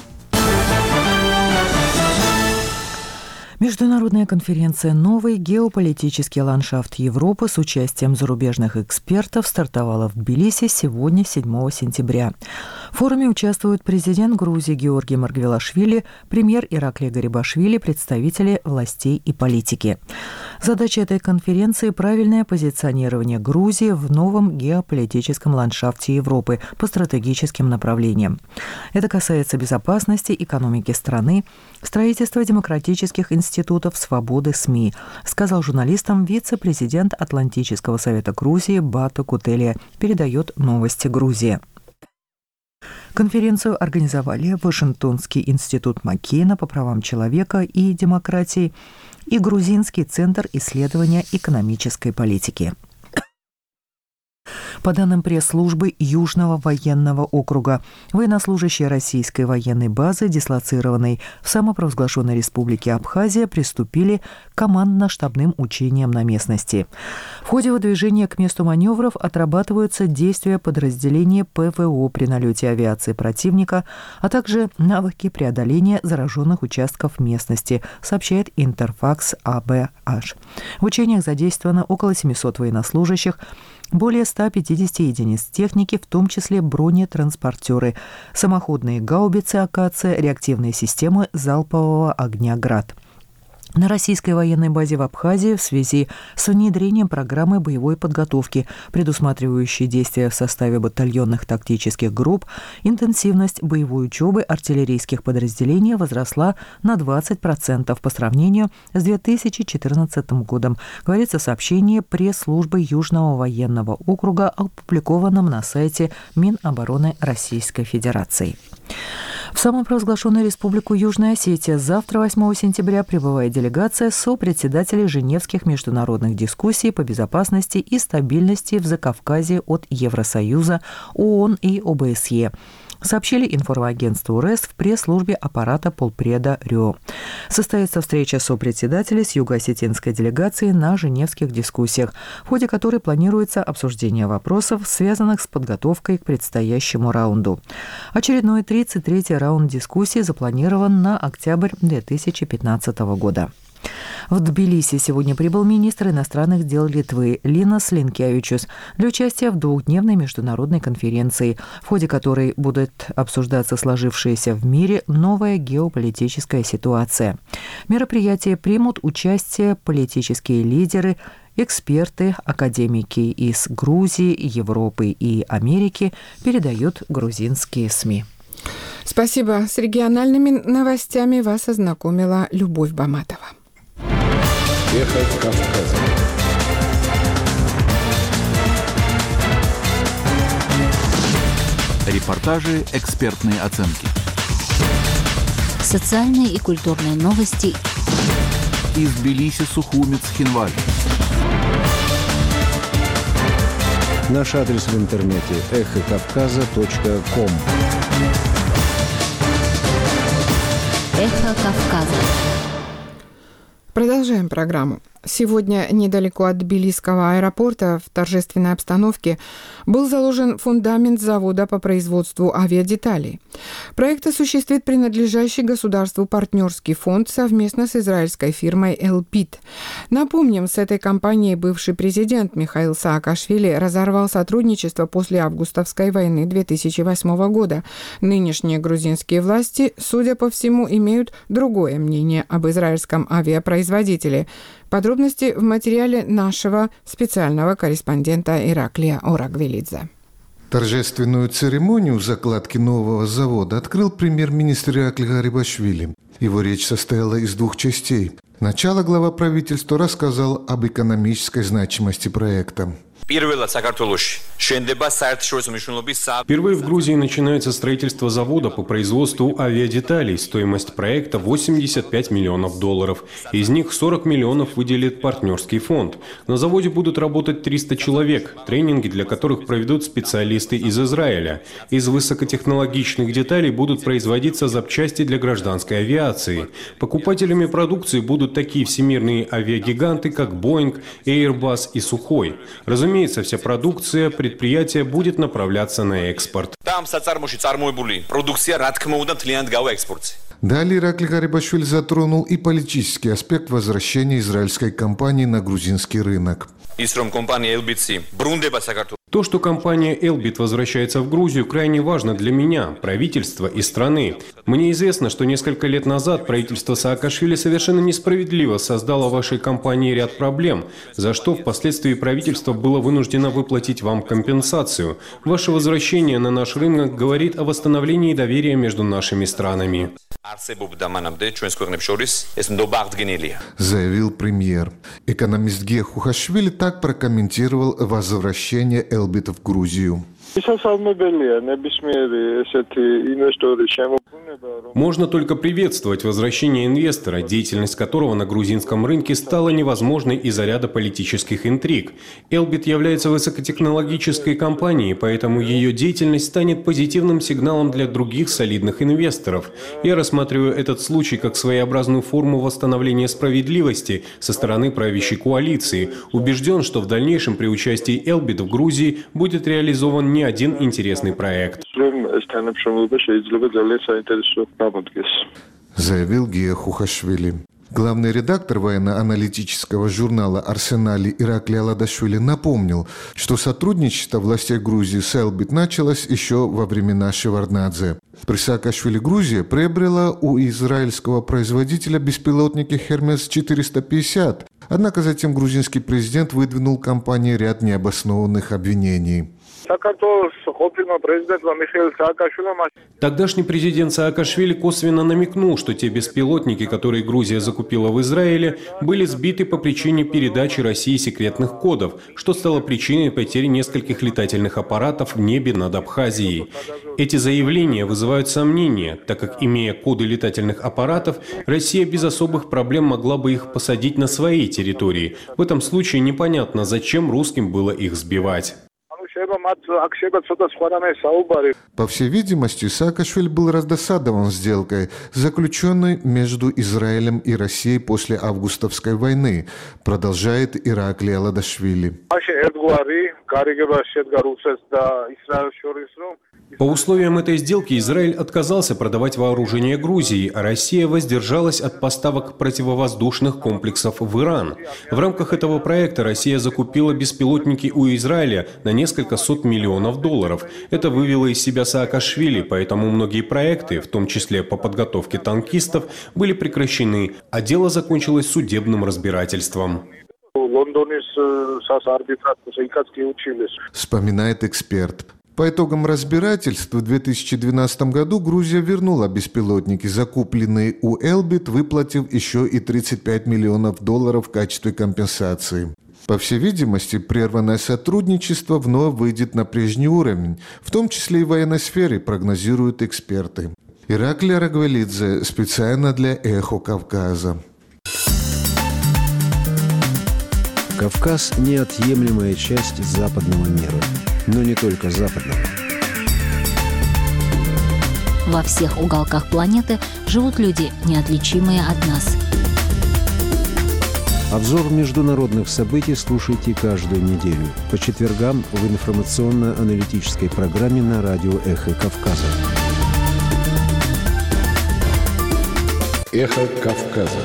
Международная конференция «Новый геополитический ландшафт Европы» с участием зарубежных экспертов стартовала в Тбилиси сегодня, 7 сентября. В форуме участвуют президент Грузии Георгий Маргвелашвили, премьер Ираклий Гарибашвили, представители властей и политики. Задача этой конференции – правильное позиционирование Грузии в новом геополитическом ландшафте Европы по стратегическим направлениям. Это касается безопасности, экономики страны, строительства демократических институтов, свободы СМИ, сказал журналистам вице-президент Атлантического совета Грузии Бату Кутелия, передает «Новости Грузии». Конференцию организовали Вашингтонский институт Маккейна по правам человека и демократии и Грузинский центр исследования экономической политики. По данным пресс-службы Южного военного округа, военнослужащие российской военной базы, дислоцированной в самопровозглашенной республике Абхазия, приступили к командно-штабным учениям на местности. В ходе выдвижения к месту маневров отрабатываются действия подразделения ПВО при налете авиации противника, а также навыки преодоления зараженных участков местности, сообщает Интерфакс АБХ. В учениях задействовано около 700 военнослужащих, более 150 единиц техники, в том числе бронетранспортеры, самоходные гаубицы «Акация», реактивные системы залпового огня «Град». На российской военной базе в Абхазии в связи с внедрением программы боевой подготовки, предусматривающей действия в составе батальонных тактических групп, интенсивность боевой учебы артиллерийских подразделений возросла на 20% по сравнению с 2014 годом, говорится в сообщении пресс-службы Южного военного округа, опубликованном на сайте Минобороны Российской Федерации. В самопровозглашенную республику Южная Осетия завтра, 8 сентября, прибывает делегация сопредседателей Женевских международных дискуссий по безопасности и стабильности в Закавказье от Евросоюза, ООН и ОБСЕ, сообщили информагентству РЭС в пресс-службе аппарата полпреда РИО. Состоится встреча сопредседателей с юго-осетинской делегацией на Женевских дискуссиях, в ходе которой планируется обсуждение вопросов, связанных с подготовкой к предстоящему раунду. Очередной 33-й раунд дискуссий запланирован на октябрь 2015 года. В Тбилиси сегодня прибыл министр иностранных дел Литвы Линас Линкевичус для участия в двухдневной международной конференции, в ходе которой будет обсуждаться сложившаяся в мире новая геополитическая ситуация. В мероприятии примут участие политические лидеры, эксперты, академики из Грузии, Европы и Америки, передают грузинские СМИ. Спасибо. С региональными новостями вас ознакомила Любовь Баматова. Эхо Кавказа. Репортажи, экспертные оценки. Социальные и культурные новости. Из Тбилиси, Сухуми, Цхинваль. Наш адрес в интернете эхокавказа.ком. Эхо Кавказа. Продолжаем программу. Сегодня недалеко от Тбилисского аэропорта в торжественной обстановке был заложен фундамент завода по производству авиадеталей. Проект осуществит принадлежащий государству партнерский фонд совместно с израильской фирмой «Элбит». Напомним, с этой компанией бывший президент Михаил Саакашвили разорвал сотрудничество после августовской войны 2008 года. Нынешние грузинские власти, судя по всему, имеют другое мнение об израильском авиапроизводителе. Подробности в материале нашего специального корреспондента Ираклия Орагвелидзе. Торжественную церемонию закладки нового завода открыл премьер-министр Ираклий Гарибашвили. Его речь состояла из двух частей. Сначала глава правительства рассказал об экономической значимости проекта. Впервые в Грузии начинается строительство завода по производству авиадеталей. Стоимость проекта $85 миллионов. Из них 40 миллионов выделит партнерский фонд. На заводе будут работать 300 человек, тренинги для которых проведут специалисты из Израиля. Из высокотехнологичных деталей будут производиться запчасти для гражданской авиации. Покупателями продукции будут такие всемирные авиагиганты, как Boeing, Airbus и Sukhoi. Разумеется, вся продукция предприятия будет направляться на экспорт. Далее Ираклий Гарибашвили затронул и политический аспект возвращения израильской компании на грузинский рынок. То, что компания «Элбит» возвращается в Грузию, крайне важно для меня, правительства и страны. Мне известно, что несколько лет назад правительство Саакашвили совершенно несправедливо создало вашей компании ряд проблем, за что впоследствии правительство было вынуждено выплатить вам компенсацию. Ваше возвращение на наш рынок говорит о восстановлении доверия между нашими странами. Заявил премьер. Экономист Гея Хухашвили так прокомментировал возвращение «Элбит» в Грузию. Можно только приветствовать возвращение инвестора, деятельность которого на грузинском рынке стала невозможной из-за ряда политических интриг. «Элбит» является высокотехнологической компанией, поэтому ее деятельность станет позитивным сигналом для других солидных инвесторов. Я рассматриваю этот случай как своеобразную форму восстановления справедливости со стороны правящей коалиции. Убежден, что в дальнейшем при участии «Элбит» в Грузии будет реализован не один интересный проект. Заявил Гея Хухашвили. Главный редактор военно-аналитического журнала «Арсенали» Ираклий Аладашвили напомнил, что сотрудничество властей Грузии с «Элбит» началось еще во времена Шеварднадзе. При Саакашвили Грузия приобрела у израильского производителя беспилотники «Хермес-450». Однако затем грузинский президент выдвинул компании ряд необоснованных обвинений. Тогдашний президент Саакашвили косвенно намекнул, что те беспилотники, которые Грузия закупила в Израиле, были сбиты по причине передачи России секретных кодов, что стало причиной потери нескольких летательных аппаратов в небе над Абхазией. Эти заявления вызывают сомнения, так как, имея коды летательных аппаратов, Россия без особых проблем могла бы их посадить на своей территории. В этом случае непонятно, зачем русским было их сбивать. По всей видимости, Саакашвили был раздосадован сделкой, заключенной между Израилем и Россией после августовской войны, продолжает Ираклий Аладашвили. По условиям этой сделки Израиль отказался продавать вооружение Грузии, а Россия воздержалась от поставок противовоздушных комплексов в Иран. В рамках этого проекта Россия закупила беспилотники у Израиля на несколько сот миллионов долларов. Это вывело из себя Саакашвили, поэтому многие проекты, в том числе по подготовке танкистов, были прекращены, а дело закончилось судебным разбирательством. Вспоминает эксперт. По итогам разбирательств в 2012 году Грузия вернула беспилотники, закупленные у «Элбит», выплатив еще и $35 миллионов в качестве компенсации. По всей видимости, прерванное сотрудничество вновь выйдет на прежний уровень, в том числе и в военной сфере, прогнозируют эксперты. Ираклий Орагвелидзе специально для «Эхо Кавказа». Кавказ – неотъемлемая часть западного мира. Но не только западного. Во всех уголках планеты живут люди, неотличимые от нас. Обзор международных событий слушайте каждую неделю по четвергам в информационно-аналитической программе на радио «Эхо Кавказа». «Эхо Кавказа».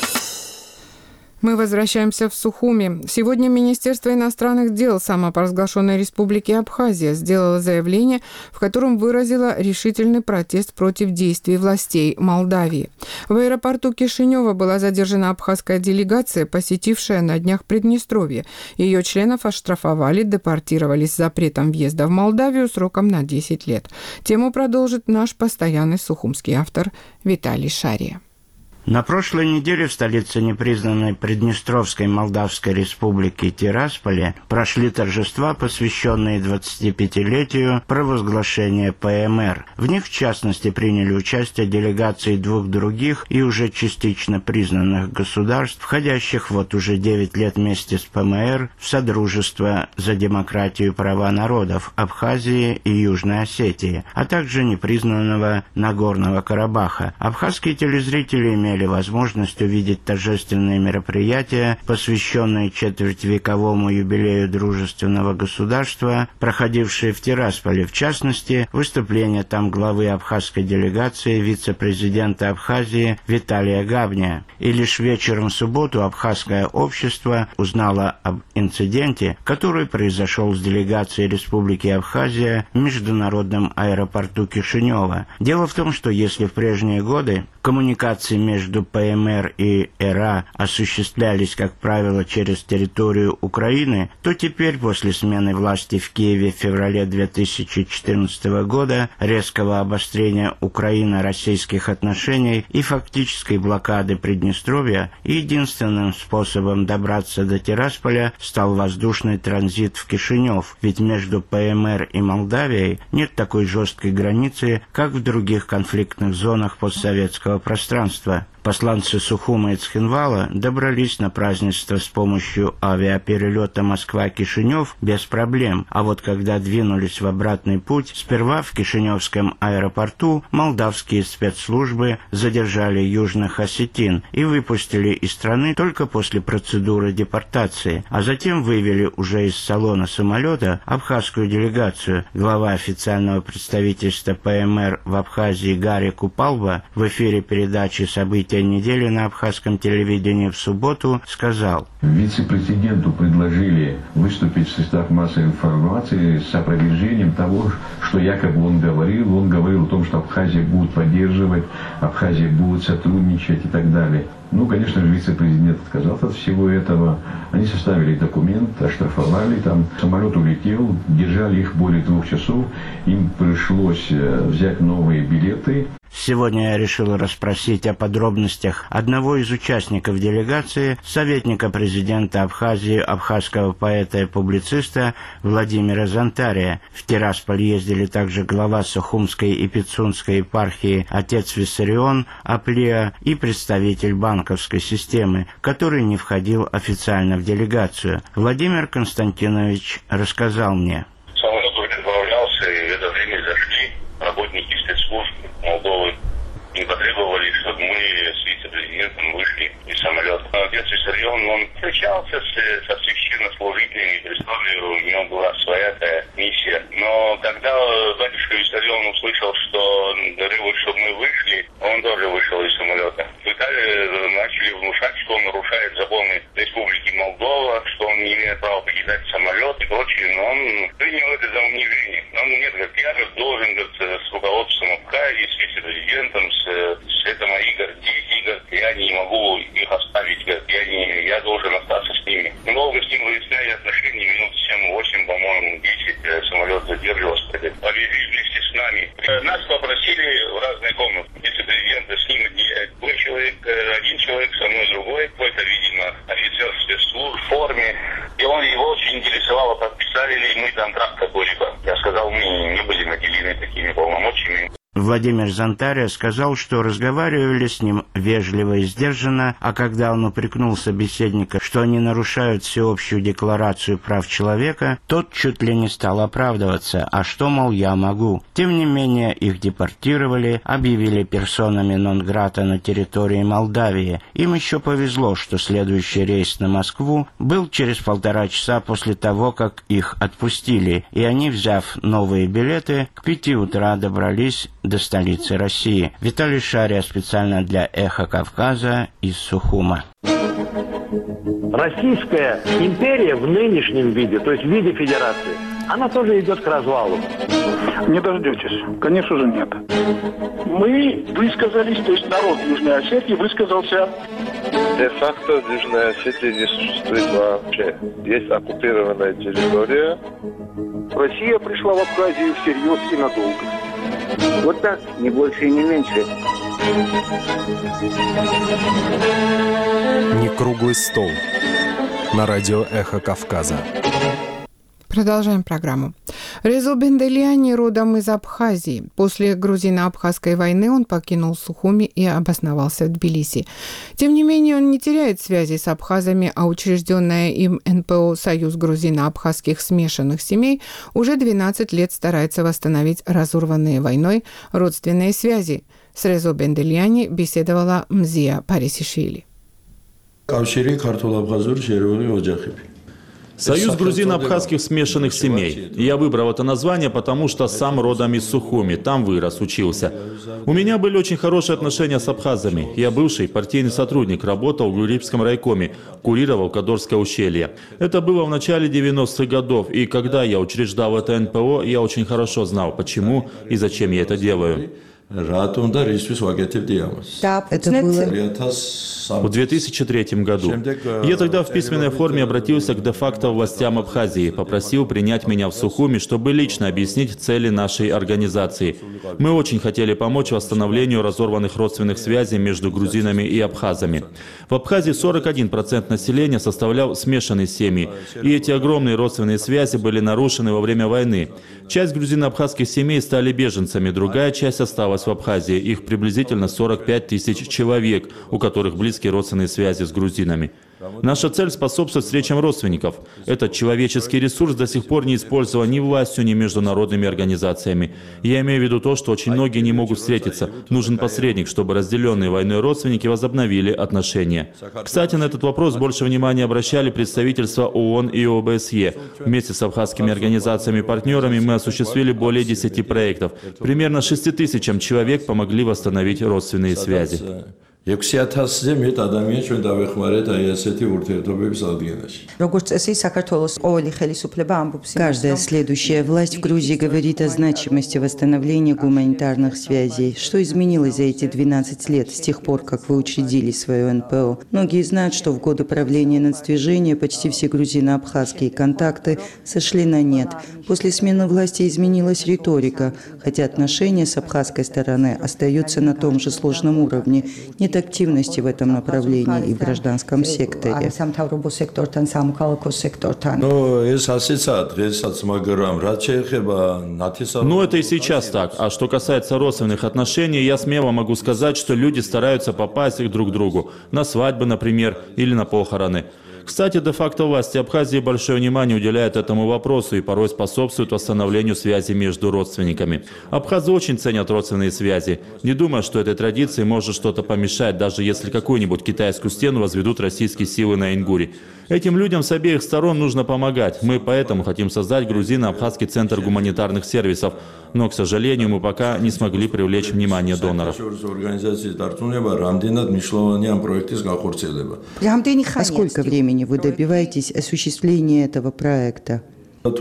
Мы возвращаемся в Сухуми. Сегодня Министерство иностранных дел самопровозглашенной Республики Абхазия сделало заявление, в котором выразило решительный протест против действий властей Молдавии. В аэропорту Кишинева была задержана абхазская делегация, посетившая на днях Приднестровье. Ее членов оштрафовали, депортировали с запретом въезда в Молдавию сроком на 10 лет. Тему продолжит наш постоянный сухумский автор Виталий Шария. На прошлой неделе в столице непризнанной Приднестровской Молдавской Республики Тирасполе прошли торжества, посвященные 25-летию провозглашения ПМР. В них, в частности, приняли участие делегации двух других и уже частично признанных государств, входящих вот уже 9 лет вместе с ПМР в Содружество за демократию и права народов Абхазии и Южной Осетии, а также непризнанного Нагорного Карабаха. Абхазские телезрители имели возможность увидеть торжественные мероприятия, посвященные четвертьвековому юбилею дружественного государства, проходившие в Тирасполе, в частности, выступление там главы абхазской делегации вице-президента Абхазии Виталия Габня. И лишь вечером в субботу абхазское общество узнало об инциденте, который произошел с делегацией Республики Абхазия в международном аэропорту Кишинева. Дело в том, что если в прежние годы коммуникации между ПМР и ЭРА осуществлялись, как правило, через территорию Украины, то теперь, после смены власти в Киеве в феврале 2014 года, резкого обострения украино-российских отношений и фактической блокады Приднестровья, единственным способом добраться до Тирасполя стал воздушный транзит в Кишинев, ведь между ПМР и Молдавией нет такой жесткой границы, как в других конфликтных зонах постсоветского пространства. Посланцы Сухума и Цхинвала добрались на празднество с помощью авиаперелета Москва-Кишинев без проблем, а вот когда двинулись в обратный путь, сперва в Кишиневском аэропорту молдавские спецслужбы задержали южных осетин и выпустили из страны только после процедуры депортации, а затем вывели уже из салона самолета абхазскую делегацию. Глава официального представительства ПМР в Абхазии Гарри Купалба в эфире передачи «События недели» на абхазском телевидении в субботу сказал: вице-президенту предложили выступить в средствах массовой информации с опровержением того, что якобы он говорил. Он говорил о том, что Абхазия будет поддерживать, Абхазия будет сотрудничать и так далее. Ну, конечно же, вице-президент отказался от всего этого. Они составили документ, оштрафовали, там самолет улетел, держали их более 2 часов. Им пришлось взять новые билеты. Сегодня я решил расспросить о подробностях одного из участников делегации, советника президента Абхазии, абхазского поэта и публициста Владимира Зантария. В Тирасполь ездили также глава Сухумской и Пицунской епархии отец Виссарион Аплия и представитель банковской системы, который не входил официально в делегацию. Владимир Константинович рассказал мне. Самолет уже отправлялся, и в это время зашли работники спецслужб Молдовы и потребовали, чтобы мы с вице-президентом вышли из самолета. Отец Виссарион, он встречался со священнослужителями, при слове у него была своя миссия. Но когда батюшка Виссарион услышал, что требуют, чтобы мы вышли, он тоже вышел из самолета. В Италии начали внушать, что он нарушает законы Республики Молдова, что он не имеет права покидать самолет и прочее, но он принял это за унижение. Он нет, как я должен с руководством Абхазии, с вице-президентом, это мои дети, я не могу их оставить, я должен остаться с ними. Долго с ним выясняли отношения, минут 7-8, по-моему, 10 самолет задерживался. Повезли вместе с нами. Нас попросили в разные комнаты. Вице-президента с ним был человек, один человек, со мной другой. Какой-то, видимо, офицер спецслужб в форме. И его очень интересовало, подписали ли мы контракт какой-либо. Я сказал, мы не были наделены такими полномочиями. Владимир Зонтаря сказал, что разговаривали с ним вежливо и сдержанно, а когда он упрекнул собеседника, что они нарушают всеобщую декларацию прав человека, тот чуть ли не стал оправдываться, а что, мол, я могу. Тем не менее, их депортировали, объявили персонами нон-грата на территории Молдавии. Им еще повезло, что следующий рейс на Москву был через 1,5 часа после того, как их отпустили, и они, взяв новые билеты, к 5 утра добрались до столицы России. Виталий Шария специально для «Эхо Кавказа» из Сухума. Российская империя в нынешнем виде, то есть в виде федерации, она тоже идет к развалу. Не дождетесь. Конечно же, нет. Мы высказались, то есть народ Южной Осетии высказался. Де-факто Южная Осетия не существует вообще. Есть оккупированная территория. Россия пришла в Абхазию всерьез и надолго. Вот так, не больше и не меньше. Не круглый стол. На радио «Эхо Кавказа». Продолжаем программу. Резо Бенделяни родом из Абхазии. После грузино-абхазской войны он покинул Сухуми и обосновался в Тбилиси. Тем не менее, он не теряет связи с абхазами, а учрежденная им НПО «Союз грузино-абхазских смешанных семей» уже 12 лет старается восстановить разорванные войной родственные связи. С Резо Бенделяни беседовала Мзия Парисишвили. Союз грузино-абхазских смешанных семей. Я выбрал это название, потому что сам родом из Сухуми, там вырос, учился. У меня были очень хорошие отношения с абхазами. Я бывший партийный сотрудник, работал в Гурьевском райкоме, курировал Кадорское ущелье. Это было в начале 90-х годов, и когда я учреждал это НПО, я очень хорошо знал, почему и зачем я это делаю. Это было в 2003 году. Я тогда в письменной форме обратился к де-факто властям Абхазии, попросил принять меня в Сухуми, чтобы лично объяснить цели нашей организации. Мы очень хотели помочь восстановлению разорванных родственных связей между грузинами и абхазами. В Абхазии 41% населения составлял смешанные семьи, и эти огромные родственные связи были нарушены во время войны. Часть грузино-абхазских семей стали беженцами, другая часть осталась в Абхазии. Их приблизительно 45 тысяч человек, у которых близкие родственные связи с грузинами. Наша цель – способствовать встречам родственников. Этот человеческий ресурс до сих пор не использован ни властью, ни международными организациями. Я имею в виду то, что очень многие не могут встретиться. Нужен посредник, чтобы разделенные войной родственники возобновили отношения. Кстати, на этот вопрос больше внимания обращали представительства ООН и ОБСЕ. Вместе с абхазскими организациями-партнерами мы осуществили более 10 проектов. Примерно 6 тысячам человек помогли восстановить родственные связи. Каждая следующая власть в Грузии говорит о значимости восстановления гуманитарных связей. Что изменилось за эти 12 лет, с тех пор, как вы учредили свое НПО? Многие знают, что в годы правления нацдвижения почти все грузино-абхазские контакты сошли на нет. После смены власти изменилась риторика, хотя отношения с абхазской стороны остаются на том же сложном уровне. Нет активности в этом направлении и в гражданском секторе. Ну, это и сейчас так. А что касается родственных отношений, я смело могу сказать, что люди стараются попасть друг к другу. На свадьбы, например, или на похороны. Кстати, де-факто власти Абхазии большое внимание уделяют этому вопросу и порой способствуют восстановлению связи между родственниками. Абхазы очень ценят родственные связи. Не думаю, что этой традиции может что-то помешать, даже если какую-нибудь китайскую стену возведут российские силы на Ингуре. Этим людям с обеих сторон нужно помогать. Мы поэтому хотим создать грузино-абхазский центр гуманитарных сервисов. Но, к сожалению, мы пока не смогли привлечь внимание доноров. А сколько времени вы добиваетесь осуществления этого проекта? С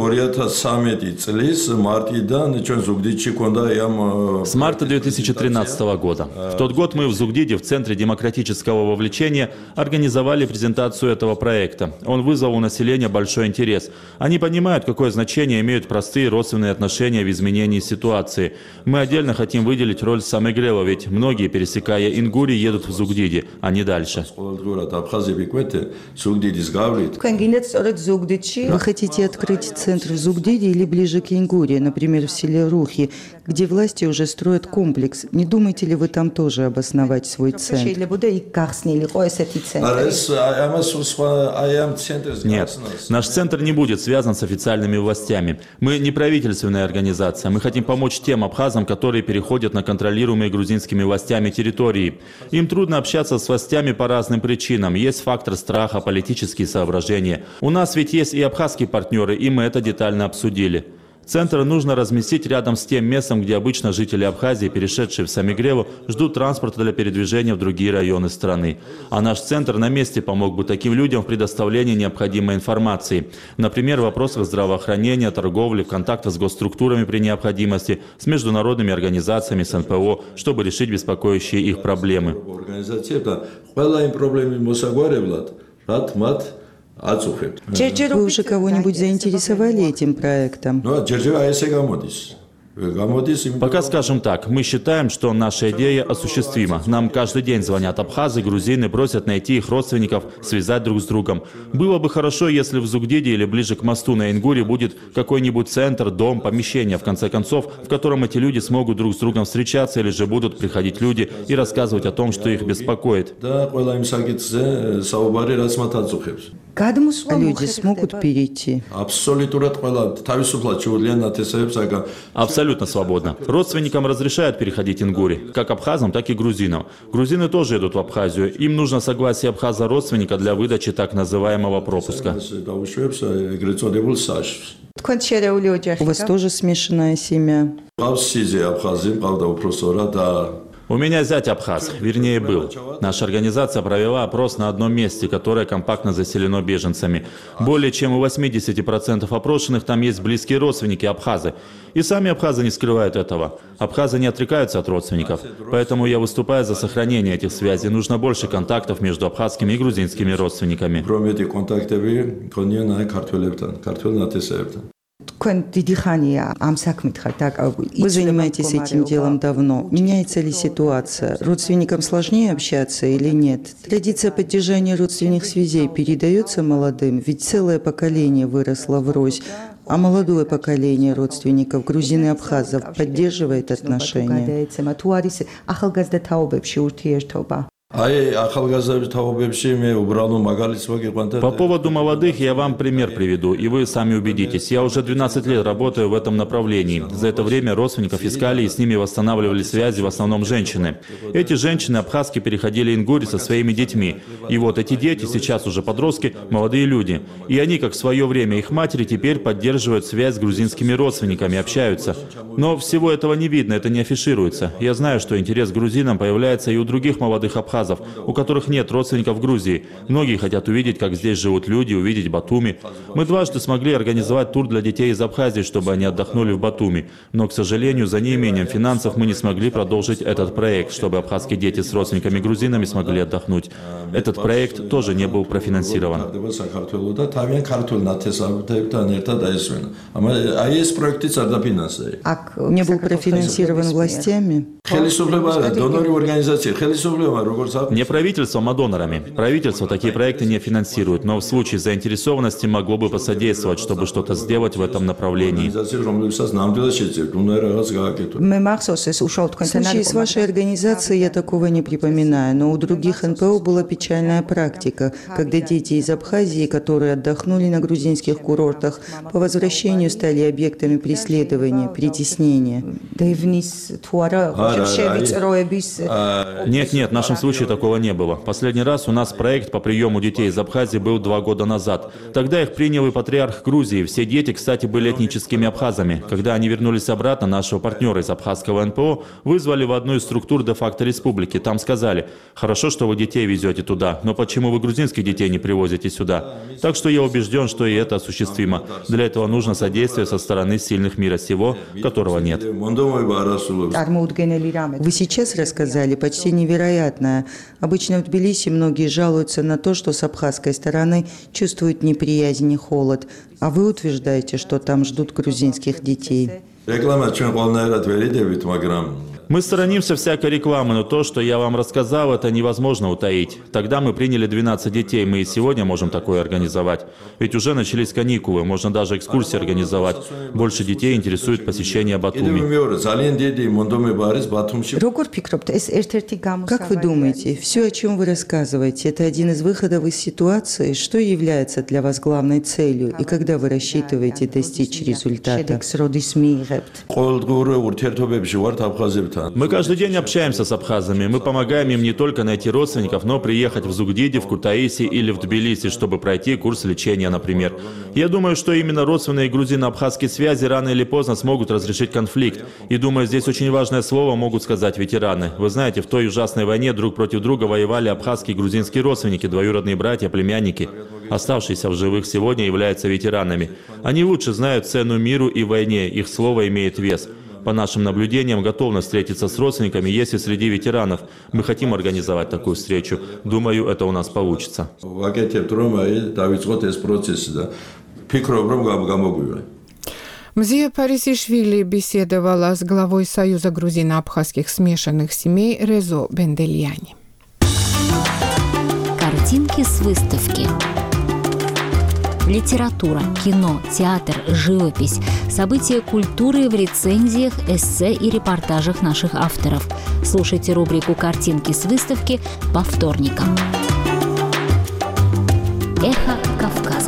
марта 2013 года. В тот год мы в Зугдиде, в Центре демократического вовлечения, организовали презентацию этого проекта. Он вызвал у населения большой интерес. Они понимают, какое значение имеют простые родственные отношения в изменении ситуации. Мы отдельно хотим выделить роль Самегрева, ведь многие, пересекая Ингури, едут в Зугдиде, а не дальше. Вы хотите открыть центр в Зугдиде или ближе к Ингуре, например, в селе Рухи, где власти уже строят комплекс. Не думаете ли вы там тоже обосновать свой центр? Нет, наш центр не будет связан с официальными властями. Мы не правительственная организация. Мы хотим помочь тем абхазам, которые переходят на контролируемые грузинскими властями территории. Им трудно общаться с властями по разным причинам. Есть фактор страха, политические соображения. У нас ведь есть и абхазские партнеры, и мы это детально обсудили. Центр нужно разместить рядом с тем местом, где обычно жители Абхазии, перешедшие в Самигреву, ждут транспорта для передвижения в другие районы страны. А наш центр на месте помог бы таким людям в предоставлении необходимой информации. Например, в вопросах здравоохранения, торговли, в контактах с госструктурами при необходимости, с международными организациями, с НПО, чтобы решить беспокоящие их проблемы. Вы уже кого-нибудь заинтересовали этим проектом? Пока скажем так, мы считаем, что наша идея осуществима. Нам каждый день звонят абхазы, грузины, просят найти их родственников, связать друг с другом. Было бы хорошо, если в Зугдиде или ближе к мосту на Ингуре будет какой-нибудь центр, дом, помещение, в конце концов, в котором эти люди смогут друг с другом встречаться, или же будут приходить люди и рассказывать о том, что их беспокоит. Люди смогут перейти? Абсолютно свободно. Родственникам разрешают переходить Ингури, как абхазам, так и грузинам. Грузины тоже идут в Абхазию. Им нужно согласие абхаза-родственника для выдачи так называемого пропуска. У вас тоже смешанная семья? У меня зять абхаз, вернее был. Наша организация провела опрос на одном месте, которое компактно заселено беженцами. Более чем у 80% опрошенных там есть близкие родственники абхазы. И сами абхазы не скрывают этого. Абхазы не отрекаются от родственников. Поэтому я выступаю за сохранение этих связей. Нужно больше контактов между абхазскими и грузинскими родственниками. Вы занимаетесь этим делом давно. Меняется ли ситуация? Родственникам сложнее общаться или нет? Традиция поддержания родственных связей передается молодым, ведь целое поколение выросло врозь. А молодое поколение родственников грузин и абхазов поддерживает отношения? По поводу молодых я вам пример приведу, и вы сами убедитесь. Я уже 12 лет работаю в этом направлении. За это время родственников искали и с ними восстанавливали связи в основном женщины. Эти женщины абхазки переходили Ингури со своими детьми. И вот эти дети, сейчас уже подростки, молодые люди. И они, как в свое время их матери, теперь поддерживают связь с грузинскими родственниками, общаются. Но всего этого не видно, это не афишируется. Я знаю, что интерес к грузинам появляется и у других молодых абхазов, у которых нет родственников в Грузии. Многие хотят увидеть, как здесь живут люди, увидеть Батуми. Мы дважды смогли организовать тур для детей из Абхазии, чтобы они отдохнули в Батуми. Но, к сожалению, за неимением финансов мы не смогли продолжить этот проект, чтобы абхазские дети с родственниками-грузинами смогли отдохнуть. Этот проект тоже не был профинансирован. Не был профинансирован властями? Не правительством, а донорами. Правительство такие проекты не финансирует, но в случае заинтересованности могло бы посодействовать, чтобы что-то сделать в этом направлении. В случае с вашей организацией я такого не припоминаю, но у других НПО была печальная практика, когда дети из Абхазии, которые отдохнули на грузинских курортах, по возвращению стали объектами преследования, притеснения. Нет, в нашем случае такого не было. Последний раз у нас проект по приему детей из Абхазии был 2 года назад. Тогда их принял и патриарх Грузии. Все дети, кстати, были этническими абхазами. Когда они вернулись обратно, нашего партнера из абхазского НПО вызвали в одну из структур де-факто республики. Там сказали: хорошо, что вы детей везете туда, но почему вы грузинских детей не привозите сюда? Так что я убежден, что и это осуществимо. Для этого нужно содействие со стороны сильных мира сего, которого нет. Вы сейчас рассказали почти невероятное. Обычно в Тбилиси многие жалуются на то, что с абхазской стороны чувствуют неприязнь и холод. А вы утверждаете, что там ждут грузинских детей. Мы сторонимся всякой рекламы, но то, что я вам рассказал, это невозможно утаить. Тогда мы приняли 12 детей, мы и сегодня можем такое организовать. Ведь уже начались каникулы, можно даже экскурсии организовать. Больше детей интересует посещение Батуми. Как вы думаете, все, о чем вы рассказываете, это один из выходов из ситуации? Что является для вас главной целью? И когда вы рассчитываете достичь результата? Мы каждый день общаемся с абхазами. Мы помогаем им не только найти родственников, но приехать в Зугдиди, в Кутаиси или в Тбилиси, чтобы пройти курс лечения, например. Я думаю, что именно родственные грузино-абхазские связи рано или поздно смогут разрешить конфликт. И думаю, здесь очень важное слово могут сказать ветераны. Вы знаете, в той ужасной войне друг против друга воевали абхазские и грузинские родственники, двоюродные братья, племянники. Оставшиеся в живых сегодня являются ветеранами. Они лучше знают цену миру и войне, их слово имеет вес. По нашим наблюдениям, готовность встретиться с родственниками есть и среди ветеранов. Мы хотим организовать такую встречу. Думаю, это у нас получится. Мзия Парисишвили беседовала с главой Союза грузино-абхазских смешанных семей Резо Бендельяни. Картинки с выставки. Литература, кино, театр, живопись, события культуры в рецензиях, эссе и репортажах наших авторов. Слушайте рубрику «Картинки с выставки» по вторникам. Эхо Кавказа.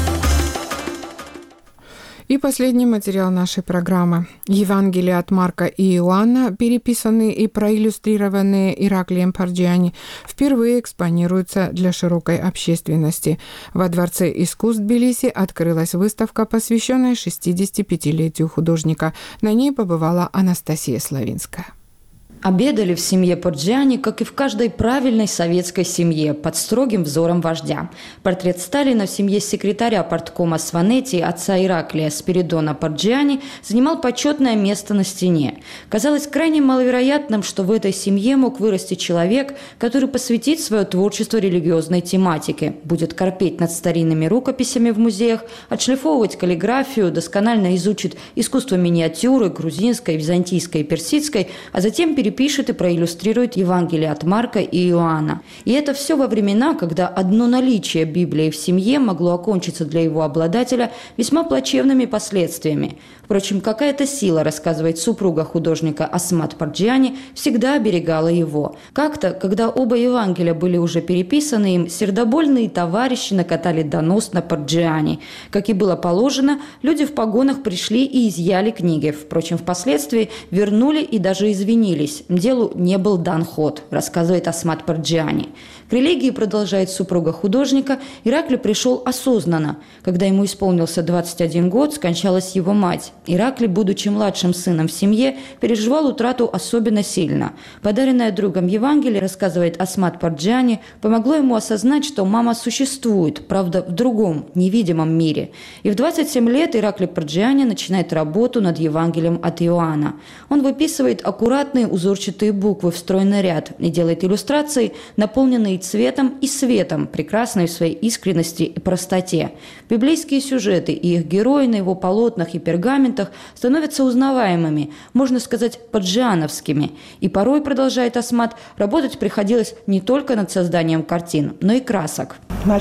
И последний материал нашей программы. Евангелие от Марка и Иоанна, переписанные и проиллюстрированные Ираклием Парджиани, впервые экспонируются для широкой общественности. Во Дворце искусств Тбилиси открылась выставка, посвященная 65-летию художника. На ней побывала Анастасия Славинская. Обедали в семье Парджиани, как и в каждой правильной советской семье, под строгим взором вождя. Портрет Сталина в семье секретаря парткома Сванетии, отца Ираклия Спиридона Парджиани, занимал почетное место на стене. Казалось крайне маловероятным, что в этой семье мог вырасти человек, который посвятит свое творчество религиозной тематике, будет корпеть над старинными рукописями в музеях, отшлифовывать каллиграфию, досконально изучит искусство миниатюры, грузинской, византийской и персидской, а затем перепишет и проиллюстрирует Евангелие от Марка и Иоанна. И это все во времена, когда одно наличие Библии в семье могло окончиться для его обладателя весьма плачевными последствиями. Впрочем, какая-то сила, рассказывает супруга художника Асмат Парджиани, всегда оберегала его. Как-то, когда оба Евангелия были уже переписаны им, сердобольные товарищи накатали донос на Парджиани. Как и было положено, люди в погонах пришли и изъяли книги. Впрочем, впоследствии вернули и даже извинились. Делу не был дан ход, рассказывает Асмат Парджиани. К религии, продолжает супруга художника, Ираклий пришел осознанно. Когда ему исполнился 21 год, скончалась его мать. Ираклий, будучи младшим сыном в семье, переживал утрату особенно сильно. Подаренное другом Евангелие, рассказывает Асмат Парджиани, помогло ему осознать, что мама существует, правда, в другом, невидимом мире. И в 27 лет Ираклий Парджиани начинает работу над Евангелием от Иоанна. Он выписывает аккуратные узорчатые буквы в стройный ряд и делает иллюстрации, наполненные цветом и светом, прекрасной в своей искренности и простоте. Библейские сюжеты и их герои на его полотнах и пергаментах становятся узнаваемыми, можно сказать, парджиановскими. И порой, продолжает Асмат, работать приходилось не только над созданием картин, но и красок.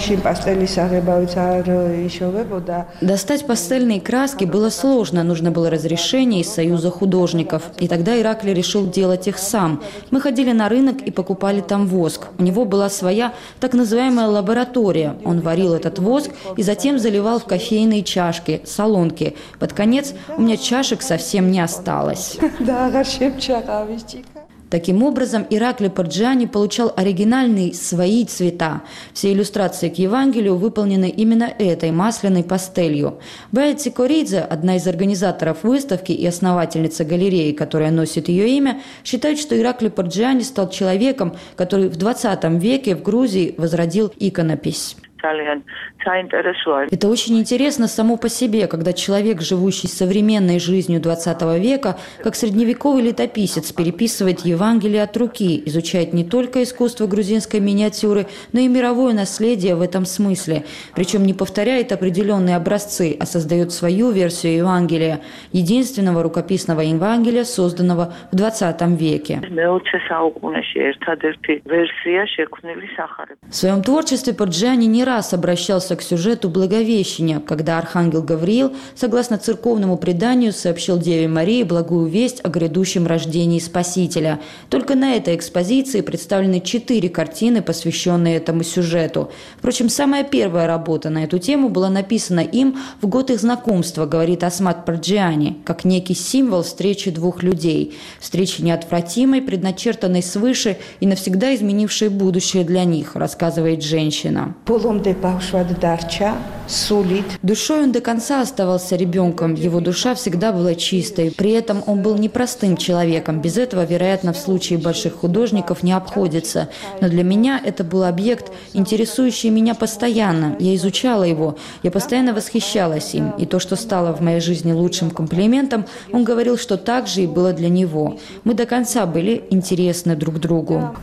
Достать пастельные краски было сложно, нужно было разрешение из Союза художников. И тогда Ираклий решил делать их сам. Мы ходили на рынок и покупали там воск. У него была своя так называемая лаборатория. Он варил этот воск и затем заливал в кофейные чашки, солонки. Под конец у меня чашек совсем не осталось. Таким образом, Ираклий Парджиани получал оригинальные свои цвета. Все иллюстрации к Евангелию выполнены именно этой масляной пастелью. Бая Цикоридзе, одна из организаторов выставки и основательница галереи, которая носит ее имя, считает, что Ираклий Парджиани стал человеком, который в 20 веке в Грузии возродил иконопись. Это очень интересно само по себе, когда человек, живущий современной жизнью 20 века, как средневековый летописец, переписывает Евангелие от руки, изучает не только искусство грузинской миниатюры, но и мировое наследие в этом смысле. Причем не повторяет определенные образцы, а создает свою версию Евангелия, единственного рукописного Евангелия, созданного в 20 веке. В своем творчестве Порджиани не раз обращался к сюжету Благовещения, когда архангел Гавриил, согласно церковному преданию, сообщил Деве Марии благую весть о грядущем рождении Спасителя. Только на этой экспозиции представлены 4 картины, посвященные этому сюжету. Впрочем, самая первая работа на эту тему была написана им в год их знакомства, говорит Асмат Порджиани, как некий символ встречи двух людей. Встречи неотвратимой, предначертанной свыше и навсегда изменившей будущее для них, рассказывает женщина. Душой он до конца оставался ребенком, его душа всегда была чистой. При этом он был непростым человеком. Без этого, вероятно, в случае больших художников не обходится. Но для меня это был объект, интересующий меня постоянно. Я изучала его, я постоянно восхищалась им. И то, что стало в моей жизни лучшим комплиментом, он говорил, что так же и было для него. Мы до конца были интересны друг другу.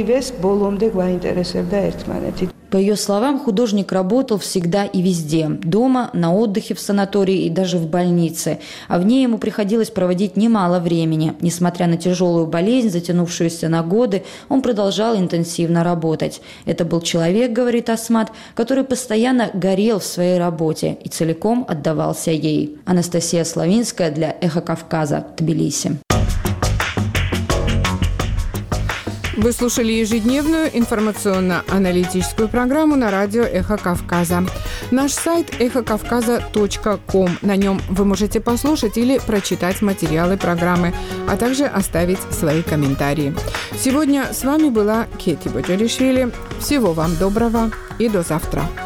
По ее словам, художник работал всегда и везде. Дома, на отдыхе в санатории и даже в больнице. А в ней ему приходилось проводить немало времени. Несмотря на тяжелую болезнь, затянувшуюся на годы, он продолжал интенсивно работать. Это был человек, говорит Асмат, который постоянно горел в своей работе и целиком отдавался ей. Анастасия Славинская для «Эхо Кавказа», Тбилиси. Вы слушали ежедневную информационно-аналитическую программу на радио «Эхо Кавказа». Наш сайт эхокавказа.ком. На нем вы можете послушать или прочитать материалы программы, а также оставить свои комментарии. Сегодня с вами была Кети Боджоришвили. Всего вам доброго и до завтра.